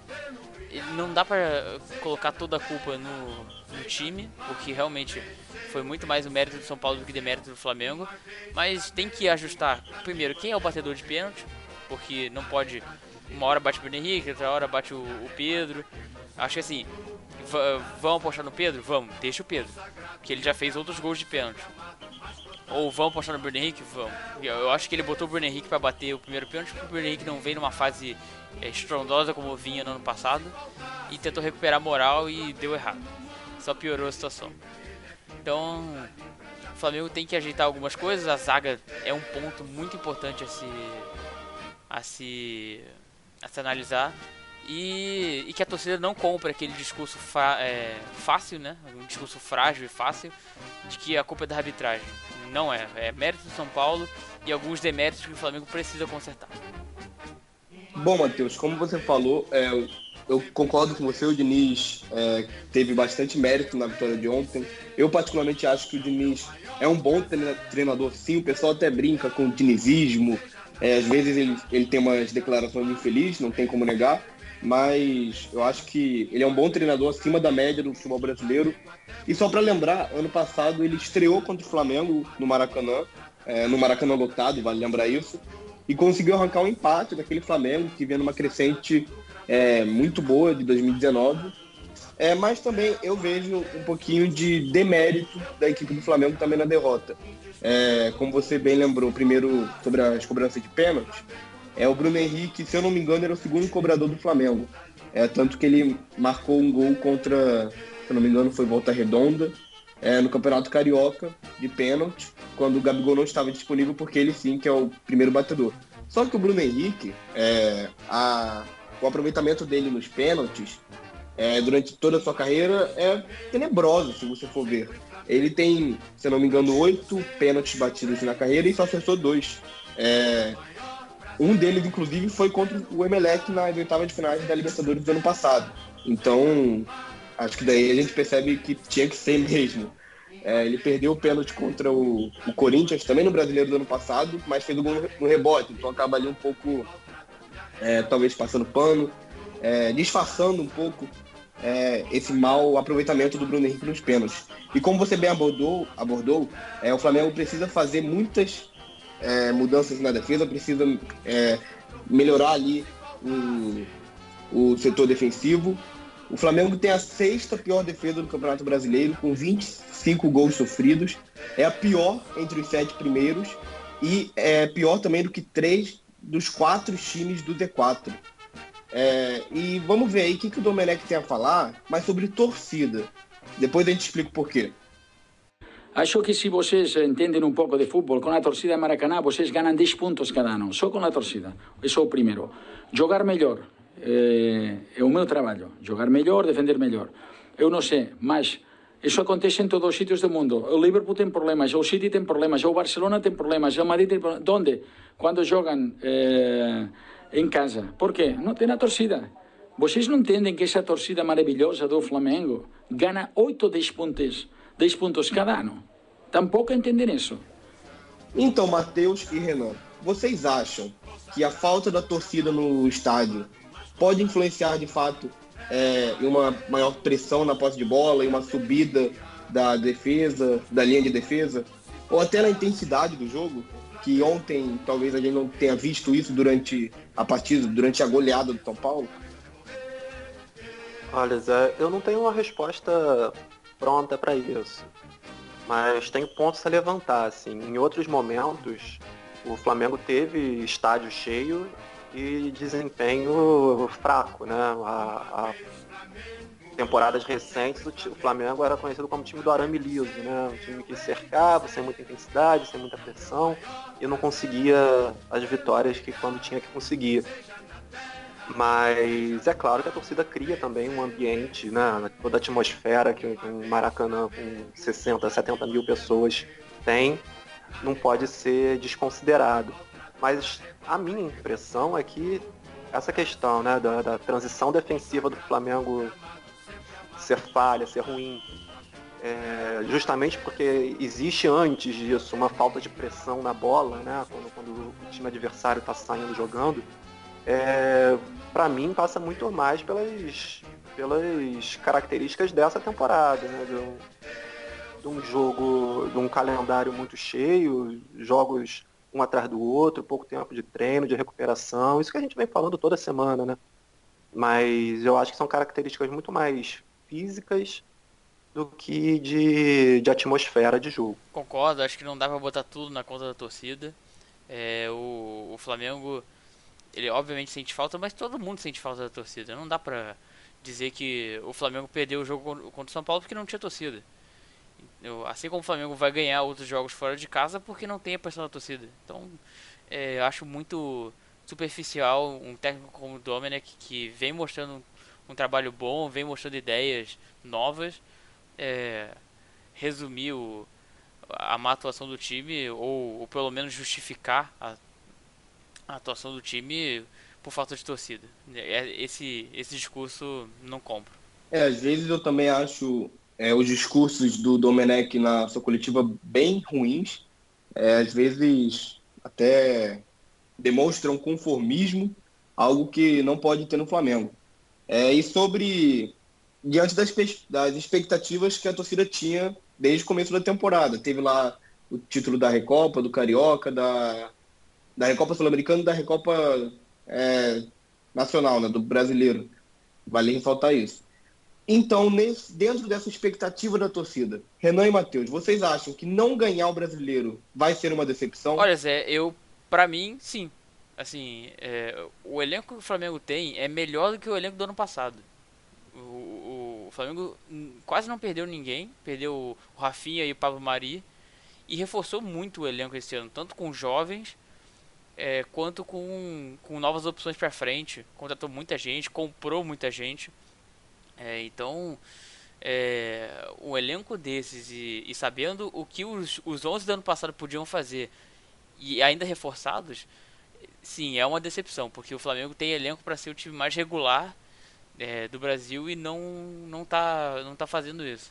não dá pra colocar toda a culpa no time, porque realmente foi muito mais o mérito do São Paulo do que o demérito do Flamengo. Mas tem que ajustar, primeiro, quem é o batedor de pênalti, porque não pode, uma hora bate o Bruno Henrique, outra hora bate o Pedro. Acho que assim, vamos apostar no Pedro? Vamos, deixa o Pedro, que ele já fez outros gols de pênalti. Ou vamos apostar no Bruno Henrique? Vamos. Eu acho que ele botou o Bruno Henrique pra bater o primeiro pênalti, porque o Bruno Henrique não vem numa fase estrondosa como vinha no ano passado, e tentou recuperar a moral e deu errado. Só piorou a situação. Então, o Flamengo tem que ajeitar algumas coisas. A zaga é um ponto muito importante a se analisar. E que a torcida não compra aquele discurso fácil, né? Um discurso frágil e fácil de que a culpa é da arbitragem. Não é. É mérito do São Paulo e alguns deméritos que o Flamengo precisa consertar. Bom, Matheus, como você falou, eu concordo com você. O Diniz teve bastante mérito na vitória de ontem. Eu particularmente acho que o Diniz é um bom treinador, sim. O pessoal até brinca com o dinizismo. Às vezes ele tem umas declarações infelizes, não tem como negar. Mas eu acho que ele é um bom treinador, acima da média do futebol brasileiro. E só para lembrar, ano passado ele estreou contra o Flamengo no Maracanã lotado, vale lembrar isso, e conseguiu arrancar um empate daquele Flamengo que vinha numa crescente muito boa de 2019. Mas também eu vejo um pouquinho de demérito da equipe do Flamengo também na derrota. Como você bem lembrou, primeiro sobre as cobranças de pênalti, o Bruno Henrique, se eu não me engano, era o segundo cobrador do Flamengo. Tanto que ele marcou um gol contra, se eu não me engano, foi Volta Redonda, no Campeonato Carioca, de pênalti, quando o Gabigol não estava disponível, porque ele sim que é o primeiro batedor. Só que o Bruno Henrique, o aproveitamento dele nos pênaltis, durante toda a sua carreira, é tenebroso, se você for ver. Ele tem, se eu não me engano, 8 pênaltis batidos na carreira e só acertou 2. Um deles, inclusive, foi contra o Emelec nas oitavas de finais da Libertadores do ano passado. Então, acho que daí a gente percebe que tinha que ser mesmo. Ele perdeu o pênalti contra o Corinthians, também no Brasileiro do ano passado, mas fez o gol no rebote. Então acaba ali um pouco, talvez passando pano, disfarçando um pouco esse mau aproveitamento do Bruno Henrique nos pênaltis. E como você bem abordou, o Flamengo precisa fazer muitas mudanças na defesa, precisa melhorar ali o setor defensivo. O Flamengo tem a 6ª pior defesa do Campeonato Brasileiro, com 25 gols sofridos. É a pior entre os 7 primeiros e é pior também do que 3 dos 4 times do D4. E vamos ver aí o que o Domenech tem a falar, mas sobre torcida. Depois a gente explica o porquê. Acho que se vocês entendem um pouco de futebol, com a torcida Maracanã, vocês ganham 10 pontos cada ano, só com a torcida. Isso é o primeiro. Jogar melhor é o meu trabalho. Jogar melhor, defender melhor. Eu não sei, mas isso acontece em todos os sítios do mundo. O Liverpool tem problemas, o City tem problemas, o Barcelona tem problemas, o Madrid tem problemas. Onde? Quando jogam em casa. Por quê? Não tem a torcida. Vocês não entendem que essa torcida maravilhosa do Flamengo ganha 8, 10 pontos cada ano. Tampouco entendem isso. Então, Matheus e Renan, vocês acham que a falta da torcida no estádio pode influenciar de fato em uma maior pressão na posse de bola, em uma subida da defesa, da linha de defesa, ou até na intensidade do jogo? Que ontem talvez a gente não tenha visto isso durante a partida, durante a goleada do São Paulo? Olha, Zé, eu não tenho uma resposta pronta para isso, mas tenho pontos a levantar. Assim. Em outros momentos, o Flamengo teve estádio cheio de desempenho fraco, né? A temporadas recentes, o Flamengo era conhecido como time do arame liso, né? Um time que cercava, sem muita intensidade, sem muita pressão, e não conseguia as vitórias que quando tinha que conseguir. Mas é claro que a torcida cria também um ambiente, né? Toda a atmosfera que um Maracanã com 60, 70 mil pessoas tem, não pode ser desconsiderado. Mas a minha impressão é que essa questão, né, da transição defensiva do Flamengo ser falha, ser ruim, justamente porque existe antes disso uma falta de pressão na bola, né, quando o time adversário está saindo jogando, para mim passa muito mais pelas características dessa temporada, né, de um jogo, de um calendário muito cheio, jogos um atrás do outro, pouco tempo de treino, de recuperação, isso que a gente vem falando toda semana, né? Mas eu acho que são características muito mais físicas do que de atmosfera de jogo. Concordo, acho que não dá pra botar tudo na conta da torcida. O Flamengo, ele obviamente sente falta, mas todo mundo sente falta da torcida. Não dá pra dizer que o Flamengo perdeu o jogo contra o São Paulo porque não tinha torcida. Assim como o Flamengo vai ganhar outros jogos fora de casa porque não tem a pressão da torcida. Então, eu acho muito superficial um técnico como o Domenech, que vem mostrando um trabalho bom, vem mostrando ideias novas, resumir a má atuação do time, ou pelo menos justificar a atuação do time por falta de torcida. Esse discurso não compro. Às vezes eu também acho os discursos do Domenech na sua coletiva bem ruins. Às vezes até demonstram conformismo, algo que não pode ter no Flamengo. E diante das expectativas que a torcida tinha desde o começo da temporada. Teve lá o título da Recopa, do Carioca, da Recopa Sul-Americana e da Recopa Nacional, né, do Brasileiro. Vale ressaltar isso. Então, dentro dessa expectativa da torcida, Renan e Matheus, vocês acham que não ganhar o Brasileiro vai ser uma decepção? Olha, Zé, pra mim, sim. Assim, o elenco que o Flamengo tem é melhor do que o elenco do ano passado. O Flamengo quase não perdeu ninguém, perdeu o Rafinha e o Pablo Mari, e reforçou muito o elenco esse ano, tanto com jovens quanto com novas opções pra frente. Contratou muita gente, comprou muita gente. Então, um elenco desses e sabendo o que os 11 do ano passado podiam fazer e ainda reforçados, sim, é uma decepção, porque o Flamengo tem elenco para ser o time mais regular do Brasil e não tá fazendo isso.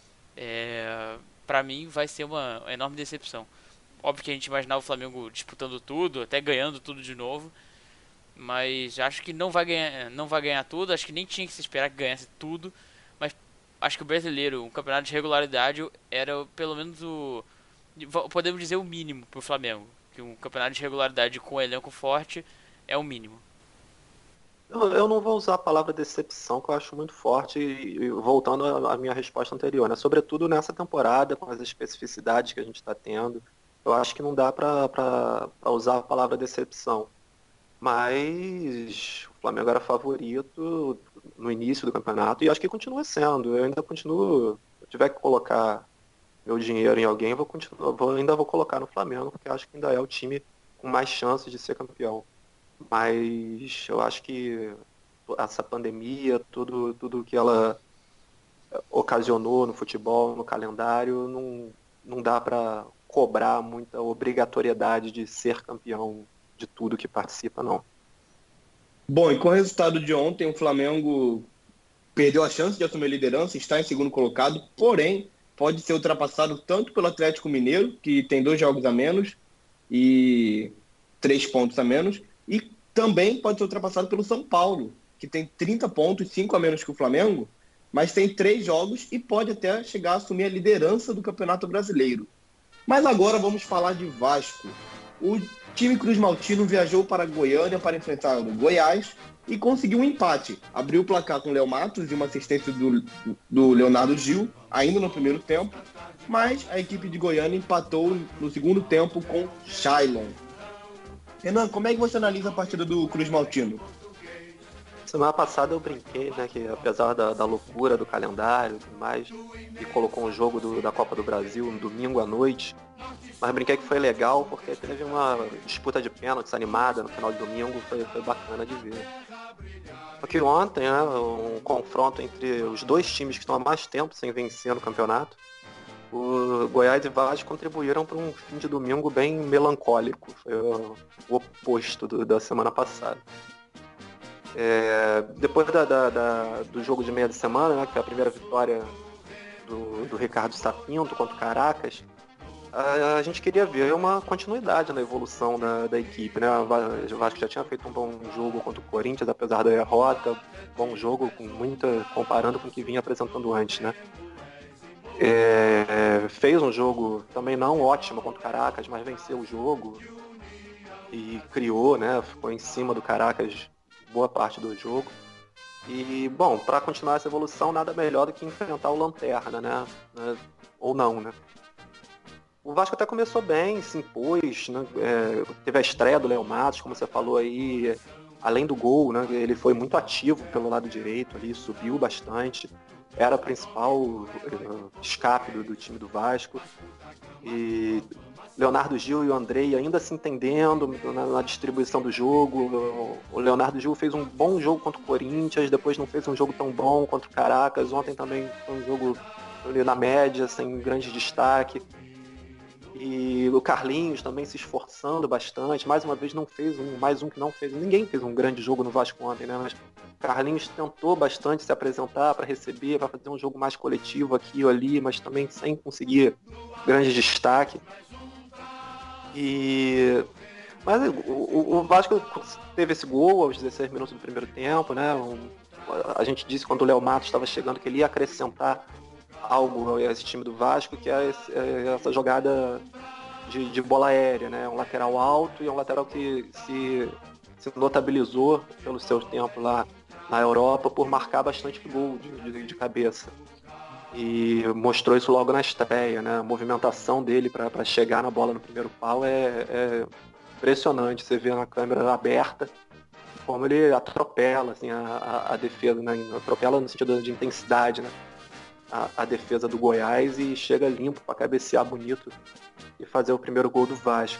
Para mim vai ser uma enorme decepção. Óbvio que a gente imaginava o Flamengo disputando tudo, até ganhando tudo de novo, mas acho que não vai ganhar tudo, acho que nem tinha que se esperar que ganhasse tudo, mas acho que o Brasileiro, um campeonato de regularidade, era pelo menos podemos dizer, o mínimo pro Flamengo, que um campeonato de regularidade com um elenco forte é o mínimo. Eu não vou usar a palavra decepção, que eu acho muito forte, e voltando à minha resposta anterior, né? Sobretudo nessa temporada, com as especificidades que a gente está tendo, eu acho que não dá para usar a palavra decepção. Mas o Flamengo era favorito no início do campeonato e acho que continua sendo. Eu ainda continuo, se eu tiver que colocar meu dinheiro em alguém, ainda vou colocar no Flamengo, porque acho que ainda é o time com mais chances de ser campeão. Mas eu acho que essa pandemia, tudo que ela ocasionou no futebol, no calendário, não dá para cobrar muita obrigatoriedade de ser campeão de tudo que participa, não. Bom, e com o resultado de ontem, o Flamengo perdeu a chance de assumir a liderança, está em segundo colocado, porém pode ser ultrapassado tanto pelo Atlético Mineiro, que tem 2 jogos a menos e 3 pontos a menos, e também pode ser ultrapassado pelo São Paulo, que tem 30 pontos, 5 a menos que o Flamengo, mas tem 3 jogos e pode até chegar a assumir a liderança do Campeonato Brasileiro. Mas agora vamos falar de Vasco. O time Cruz Maltino viajou para Goiânia para enfrentar o Goiás e conseguiu um empate. Abriu o placar com o Léo Matos e uma assistência do Leonardo Gil, ainda no primeiro tempo, mas a equipe de Goiânia empatou no segundo tempo com Shailon. Renan, como é que você analisa a partida do Cruz Maltino? Semana passada eu brinquei, né, que apesar da loucura do calendário e tudo mais, e colocou um jogo da Copa do Brasil um domingo à noite, mas brinquei que foi legal porque teve uma disputa de pênaltis animada no final de domingo, foi bacana de ver. Só que ontem, né, um confronto entre os dois times que estão há mais tempo sem vencer no campeonato, o Goiás e Vasco contribuíram para um fim de domingo bem melancólico, foi o oposto da semana passada. Depois do jogo de meia de semana, né, que foi a primeira vitória do Ricardo Sapinto contra o Caracas, a gente queria ver uma continuidade na evolução da equipe, né? O Vasco já tinha feito um bom jogo contra o Corinthians, apesar da derrota, bom jogo comparando com o que vinha apresentando antes, né? Fez um jogo também não ótimo contra o Caracas, mas venceu o jogo e criou, né? Ficou em cima do Caracas boa parte do jogo. E, bom, para continuar essa evolução, nada melhor do que enfrentar o Lanterna, né? Ou não, né? O Vasco até começou bem, se impôs, né? Teve a estreia do Léo Matos, como você falou aí, além do gol, né? Ele foi muito ativo pelo lado direito ali, subiu bastante, era o principal escape do time do Vasco. E Leonardo Gil e o Andrei ainda se entendendo na distribuição do jogo. O Leonardo Gil fez um bom jogo contra o Corinthians, depois não fez um jogo tão bom contra o Caracas. Ontem também foi um jogo ali na média, sem grande destaque. E o Carlinhos também se esforçando bastante. Mais uma vez ninguém fez um grande jogo no Vasco ontem, né? Mas o Carlinhos tentou bastante se apresentar para receber, para fazer um jogo mais coletivo aqui ou ali, mas também sem conseguir grande destaque. Mas o Vasco teve esse gol aos 16 minutos do primeiro tempo, né? A gente disse quando o Léo Matos estava chegando que ele ia acrescentar algo a esse time do Vasco, que é essa jogada de bola aérea, né? Um lateral alto e um lateral que se notabilizou pelo seu tempo lá na Europa por marcar bastante gol de cabeça. E mostrou isso logo na estreia, né? A movimentação dele para chegar na bola no primeiro pau é impressionante. Você vê na câmera aberta como ele atropela assim, a defesa, né? Atropela no sentido de intensidade, né? A defesa do Goiás e chega limpo para cabecear bonito e fazer o primeiro gol do Vasco.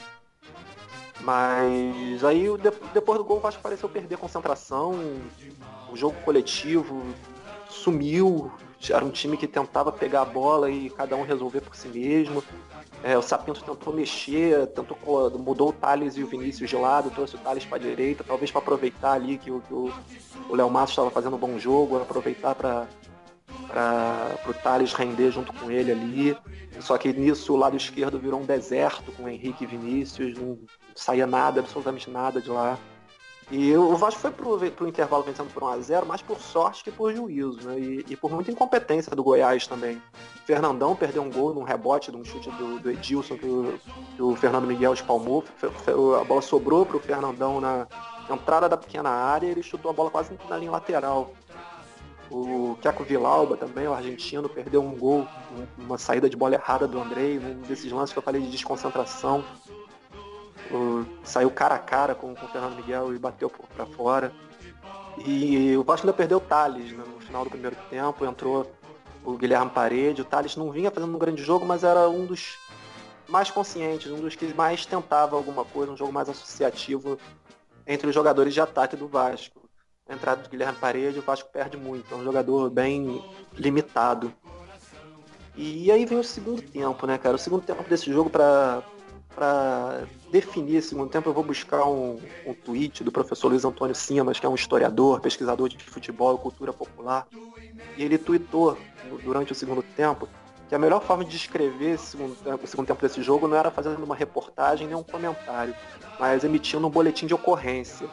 Mas aí depois do gol o Vasco pareceu perder a concentração, o jogo coletivo sumiu, era um time que tentava pegar a bola e cada um resolver por si mesmo. O Sapinto tentou mexer, mudou o Thales e o Vinícius de lado, trouxe o Thales para a direita, talvez para aproveitar ali que o Léo Matos estava fazendo um bom jogo, aproveitar para o Thales render junto com ele ali. Só que nisso o lado esquerdo virou um deserto com o Henrique e Vinícius, não saía nada, absolutamente nada de lá. E o Vasco foi pro intervalo vencendo por 1-0, mais por sorte que por juízo, né? E por muita incompetência do Goiás também. O Fernandão perdeu um gol num rebote de um chute do Edilson que o Fernando Miguel espalmou. A bola sobrou pro Fernandão na entrada da pequena área e ele chutou a bola quase na linha lateral. O Keco Villalba também, o argentino, perdeu um gol, uma saída de bola errada do Andrei, um desses lances que eu falei de desconcentração. Saiu cara a cara com o Fernando Miguel e bateu para fora. E o Vasco ainda perdeu o Thales, né? No final do primeiro tempo, entrou o Guilherme Parede. O Thales não vinha fazendo um grande jogo, mas era um dos mais conscientes, um dos que mais tentava alguma coisa, um jogo mais associativo entre os jogadores de ataque do Vasco. A entrada do Guilherme Parede, o Vasco perde muito, é um jogador bem limitado. E aí vem o segundo tempo, né, cara? O segundo tempo desse jogo, para definir esse segundo tempo, eu vou buscar um tweet do professor Luiz Antônio Simas, que é um historiador, pesquisador de futebol e cultura popular. E ele tweetou durante o segundo tempo que a melhor forma de descrever o segundo tempo desse jogo não era fazendo uma reportagem nem um comentário, mas emitindo um boletim de ocorrência.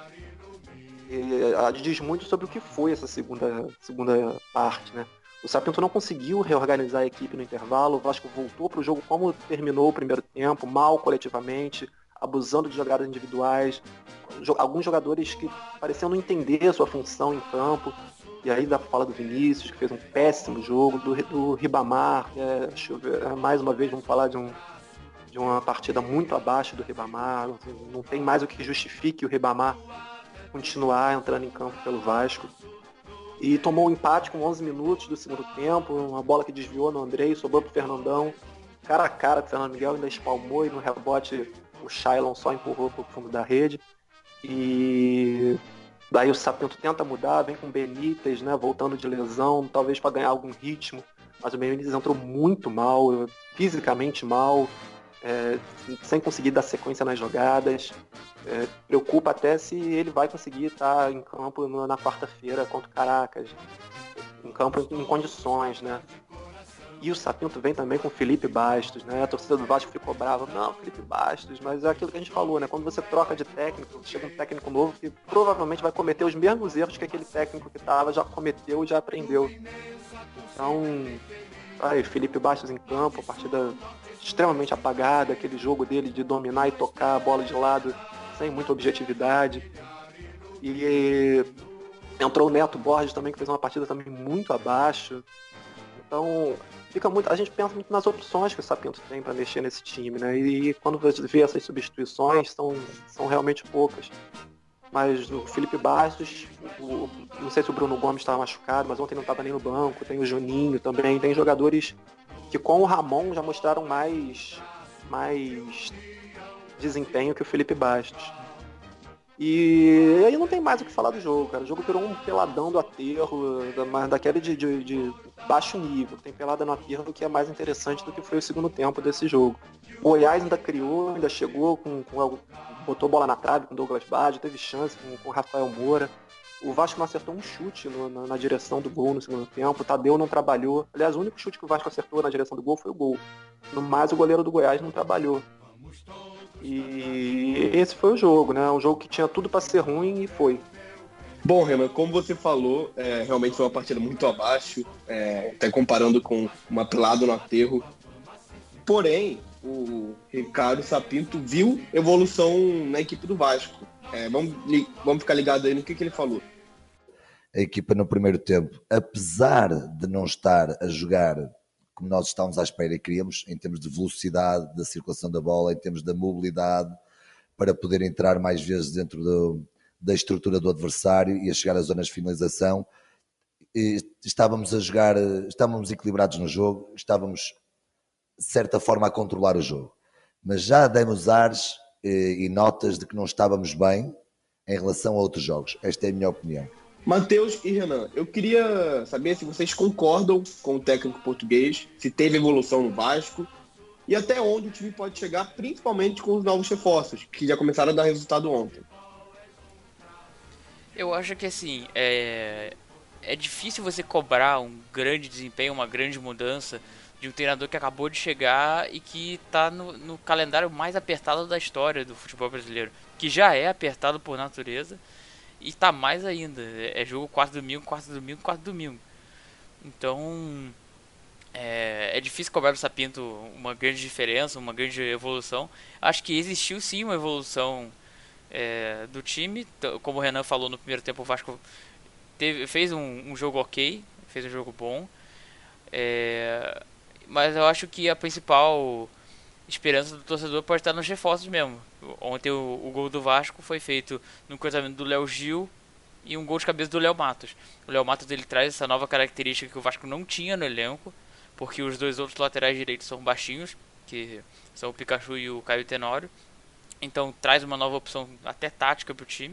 E diz muito sobre o que foi essa segunda parte, né? O Sapinto não conseguiu reorganizar a equipe no intervalo, o Vasco voltou para o jogo como terminou o primeiro tempo, mal coletivamente, abusando de jogadas individuais, alguns jogadores que pareciam não entender a sua função em campo, e aí dá pra falar do Vinícius, que fez um péssimo jogo, do Ribamar, mais uma vez vamos falar de de uma partida muito abaixo do Ribamar. Não tem mais o que justifique o Ribamar continuar entrando em campo pelo Vasco. E tomou um empate com 11 minutos do segundo tempo, uma bola que desviou no Andrei, sobrou pro Fernandão, cara a cara com o Fernando Miguel, ainda espalmou, e no rebote o Shailon só empurrou pro fundo da rede. E daí o Sapinto tenta mudar, vem com o Benítez, né, voltando de lesão, talvez para ganhar algum ritmo, mas o Benítez entrou muito mal, fisicamente mal, sem conseguir dar sequência nas jogadas. Preocupa até se ele vai conseguir estar em campo na quarta-feira contra o Caracas, em campo em condições, né? E o Sapinto vem também com o Felipe Bastos, né? A torcida do Vasco ficou brava. Não, Felipe Bastos, mas é aquilo que a gente falou, né? Quando você troca de técnico, chega um técnico novo que provavelmente vai cometer os mesmos erros que aquele técnico que estava já cometeu e já aprendeu. Então, Felipe Bastos em campo, partida extremamente apagada, aquele jogo dele de dominar e tocar a bola de lado sem muita objetividade. E entrou o Neto Borges também, que fez uma partida também muito abaixo. Então, a gente pensa muito nas opções que o Sapinto tem para mexer nesse time, né? E quando você vê essas substituições, são realmente poucas. Mas o Felipe Bastos, não sei se o Bruno Gomes estava machucado, mas ontem não estava nem no banco, tem o Juninho também, tem jogadores que com o Ramon já mostraram mais desempenho que o Felipe Bastos. E aí não tem mais o que falar do jogo, cara. O jogo virou um peladão do aterro, mas daquele de baixo nível. Tem pelada no aterro que é mais interessante do que foi o segundo tempo desse jogo. O Goiás ainda criou, ainda chegou, botou bola na trave com o Douglas Baggio, teve chance com o Rafael Moura. O Vasco não acertou um chute na direção do gol no segundo tempo. O Tadeu não trabalhou. Aliás, o único chute que o Vasco acertou na direção do gol foi o gol. No mais, o goleiro do Goiás não trabalhou. E esse foi o jogo, né? Um jogo que tinha tudo para ser ruim e foi. Bom, Renan, como você falou, realmente foi uma partida muito abaixo, até comparando com uma pelada no aterro. Porém, o Ricardo Sapinto viu evolução na equipe do Vasco. Vamos ficar ligados aí no que ele falou. A equipa no primeiro tempo, apesar de não estar a jogar como nós estávamos à espera e queríamos, em termos de velocidade da circulação da bola, em termos da mobilidade, para poder entrar mais vezes dentro da estrutura do adversário e a chegar às zonas de finalização, estávamos a jogar, estávamos equilibrados no jogo, estávamos de certa forma a controlar o jogo, mas já demos ares e notas de que não estávamos bem em relação a outros jogos. Esta é a minha opinião. Matheus e Renan, eu queria saber se vocês concordam com o técnico português, se teve evolução no Vasco e até onde o time pode chegar, principalmente com os novos reforços, que já começaram a dar resultado ontem. Eu acho que assim, é difícil você cobrar um grande desempenho, uma grande mudança de um treinador que acabou de chegar e que está no calendário mais apertado da história do futebol brasileiro, que já é apertado por natureza. E tá mais ainda, é jogo quarto domingo. Então é difícil cobrar do Sapinto uma grande diferença, uma grande evolução. Acho que existiu sim uma evolução do time. Como o Renan falou, no primeiro tempo o Vasco fez um jogo ok, fez um jogo bom. Mas eu acho que a principal esperança do torcedor pode estar nos reforços mesmo. Ontem o gol do Vasco foi feito no cruzamento do Léo Gil e um gol de cabeça do Léo Matos. O Léo Matos ele traz essa nova característica que o Vasco não tinha no elenco, porque os dois outros laterais direitos são baixinhos, que são o Pikachu e o Caio Tenório. Então traz uma nova opção até tática para o time.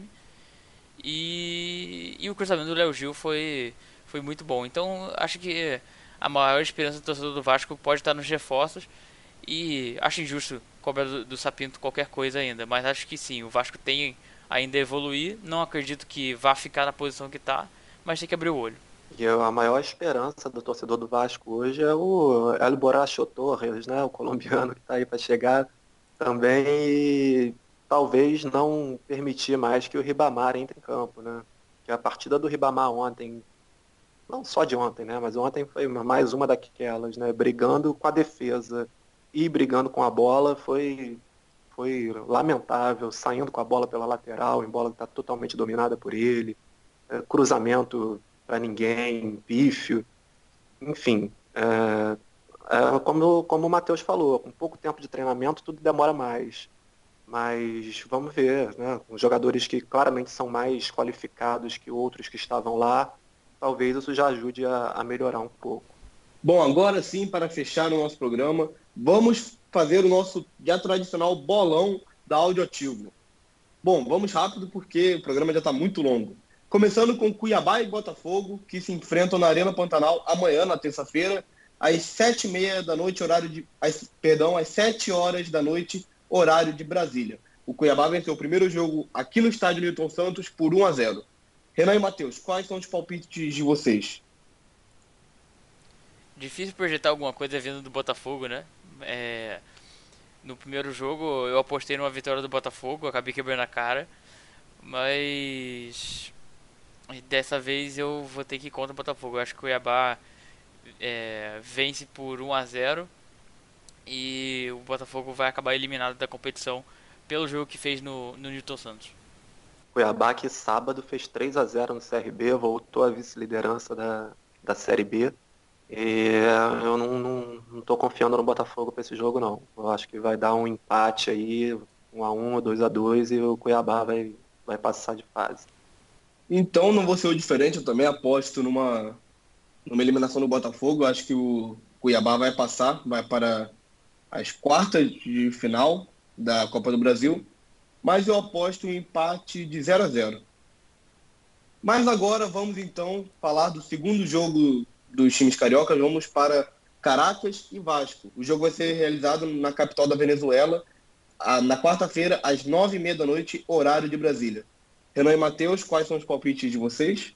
E o cruzamento do Léo Gil foi muito bom. Então acho que a maior esperança do torcedor do Vasco pode estar nos reforços. E acho injusto cobrar do Sapinto qualquer coisa ainda, mas acho que sim, o Vasco tem ainda a evoluir. Não acredito que vá ficar na posição que está, mas tem que abrir o olho. E a maior esperança do torcedor do Vasco hoje é o Alboracho Torres, né, o colombiano que está aí para chegar também, e talvez não permitir mais que o Ribamar entre em campo, né? Que a partida do Ribamar ontem, não só de ontem, né, mas ontem foi mais uma daquelas, né, brigando com a defesa e brigando com a bola, foi lamentável, saindo com a bola pela lateral, em bola que está totalmente dominada por ele, cruzamento para ninguém, pífio, enfim. Como o Matheus falou, com pouco tempo de treinamento tudo demora mais. Mas vamos ver, né? Os jogadores que claramente são mais qualificados que outros que estavam lá, talvez isso já ajude a melhorar um pouco. Bom, agora sim, para fechar o nosso programa, vamos fazer o nosso já tradicional bolão da Audioativo. Bom, vamos rápido porque o programa já está muito longo. Começando com Cuiabá e Botafogo, que se enfrentam na Arena Pantanal amanhã, na terça-feira, às 7h30 da noite, às 7 horas da noite, horário de Brasília. O Cuiabá venceu o primeiro jogo aqui no estádio Newton Santos por 1-0. Renan e Matheus, quais são os palpites de vocês? Difícil projetar alguma coisa vindo do Botafogo, né? No primeiro jogo eu apostei numa vitória do Botafogo, acabei quebrando a cara. Mas dessa vez eu vou ter que ir contra o Botafogo. Eu acho que o Cuiabá vence por 1-0 e o Botafogo vai acabar eliminado da competição pelo jogo que fez no Newton Santos. Cuiabá que sábado fez 3-0 no CRB, voltou à vice-liderança da Série B. E eu não tô confiando no Botafogo para esse jogo, não. Eu acho que vai dar um empate aí, 1-1 ou 2-2, e o Cuiabá vai passar de fase. Então não vou ser o diferente, eu também aposto numa eliminação do Botafogo. Eu acho que o Cuiabá vai passar, vai para as quartas de final da Copa do Brasil, mas eu aposto em empate de 0-0. Mas agora vamos então falar do segundo jogo dos times cariocas. Vamos para Caracas e Vasco. O jogo vai ser realizado na capital da Venezuela, na quarta-feira, às 9h30 da noite, horário de Brasília. Renan e Matheus, quais são os palpites de vocês?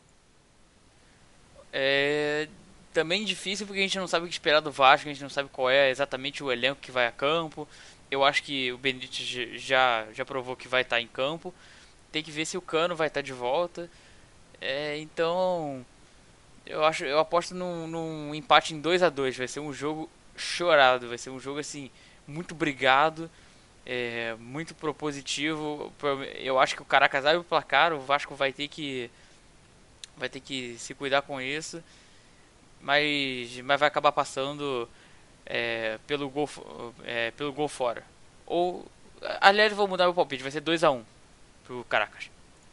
Também difícil porque a gente não sabe o que esperar do Vasco, a gente não sabe qual é exatamente o elenco que vai a campo. Eu acho que o Benítez já provou que vai estar em campo. Tem que ver se o Cano vai estar de volta. Então eu aposto num empate em 2-2. Vai ser um jogo chorado, vai ser um jogo assim muito brigado, muito propositivo. Eu acho que o Caracas abre o placar, o Vasco vai ter que se cuidar com isso, mas vai acabar passando pelo gol fora. Ou, aliás, vou mudar meu palpite, vai ser 2-1 pro Caracas.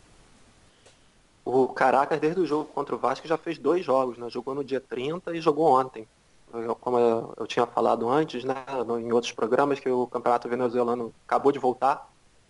O Caracas, desde o jogo contra o Vasco, já fez 2 jogos, né? Jogou no dia 30 e jogou ontem. Como eu tinha falado antes, né, em outros programas, que o Campeonato Venezuelano acabou de voltar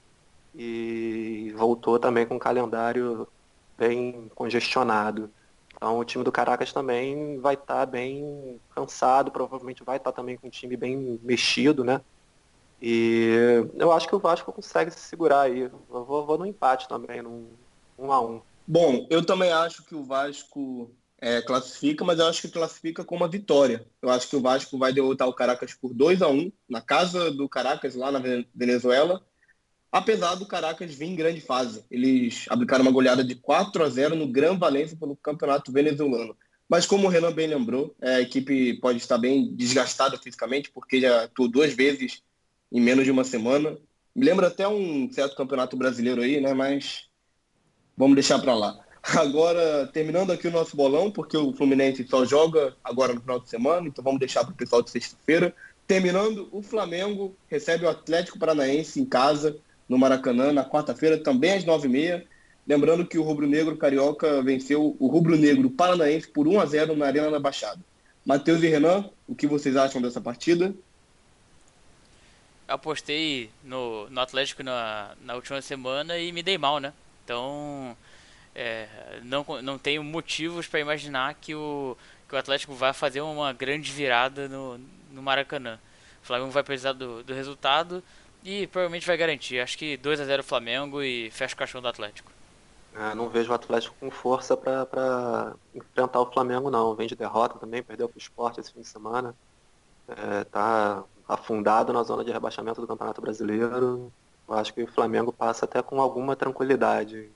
e voltou também com um calendário bem congestionado. Então o time do Caracas também vai estar bem cansado, provavelmente vai estar também com um time bem mexido, né? E eu acho que o Vasco consegue se segurar aí. Eu vou no empate também, num 1-1. Bom, eu também acho que o Vasco classifica, mas eu acho que classifica com uma vitória. Eu acho que o Vasco vai derrotar o Caracas por 2-1 na casa do Caracas, lá na Venezuela, apesar do Caracas vir em grande fase. Eles aplicaram uma goleada de 4-0 no Gran Valência pelo Campeonato Venezuelano. Mas como o Renan bem lembrou, a equipe pode estar bem desgastada fisicamente, porque já atuou 2 vezes em menos de uma semana. Me lembra até um certo campeonato brasileiro aí, né? Mas vamos deixar para lá. Agora, terminando aqui o nosso bolão, porque o Fluminense só joga agora no final de semana, então vamos deixar para o pessoal de sexta-feira. Terminando, o Flamengo recebe o Atlético Paranaense em casa, no Maracanã, na quarta-feira, também às 9h30. Lembrando que o rubro-negro carioca venceu o rubro-negro paranaense por 1-0 na Arena da Baixada. Matheus e Renan, o que vocês acham dessa partida? Apostei no Atlético na última semana e me dei mal, né? Então não tenho motivos para imaginar que o Atlético vai fazer uma grande virada no Maracanã. O Flamengo vai precisar do resultado e provavelmente vai garantir. Acho que 2-0 Flamengo e fecha o caixão do Atlético. Não vejo o Atlético com força para enfrentar o Flamengo, não. Vem de derrota também, perdeu para o Sport esse fim de semana. Tá afundado na zona de rebaixamento do Campeonato Brasileiro. Eu acho que o Flamengo passa até com alguma tranquilidade.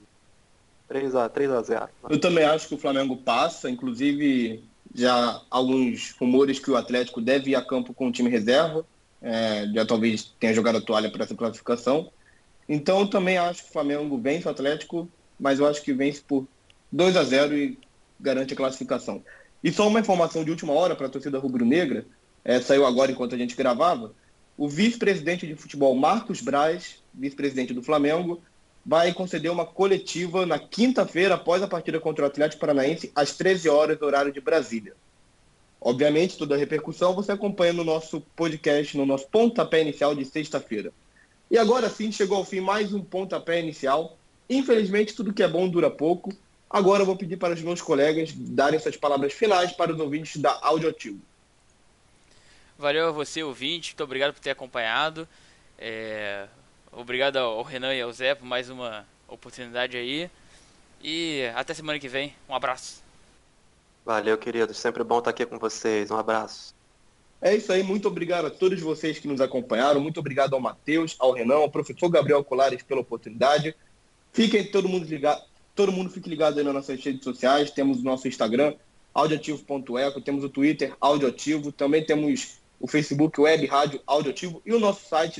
3-0. Eu também acho que o Flamengo passa, inclusive já alguns rumores que o Atlético deve ir a campo com o time reserva, já talvez tenha jogado a toalha para essa classificação. Então eu também acho que o Flamengo vence o Atlético, mas eu acho que vence por 2-0 e garante a classificação. E só uma informação de última hora para a torcida rubro-negra, saiu agora enquanto a gente gravava, o vice-presidente de futebol Marcos Braz, vice-presidente do Flamengo, vai conceder uma coletiva na quinta-feira, após a partida contra o Atlético Paranaense, às 13 horas, horário de Brasília. Obviamente, toda a repercussão você acompanha no nosso podcast, no nosso pontapé inicial de sexta-feira. E agora sim, chegou ao fim mais um pontapé inicial. Infelizmente, tudo que é bom dura pouco. Agora eu vou pedir para os meus colegas darem suas palavras finais para os ouvintes da Audioativo. Valeu a você, ouvinte. Muito obrigado por ter acompanhado. Obrigado ao Renan e ao Zé por mais uma oportunidade aí. E até semana que vem. Um abraço. Valeu, querido. Sempre bom estar aqui com vocês. Um abraço. É isso aí. Muito obrigado a todos vocês que nos acompanharam. Muito obrigado ao Matheus, ao Renan, ao professor Gabriel Colares pela oportunidade. Fiquem todo mundo ligado. Todo mundo fique ligado aí nas nossas redes sociais. Temos o nosso Instagram, audioativo.eco. Temos o Twitter, Audioativo. Também temos o Facebook Web Rádio Audioativo e o nosso site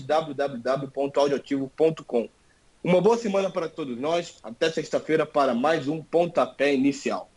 www.audioativo.com. Uma boa semana para todos nós. Até sexta-feira para mais um Pontapé Inicial.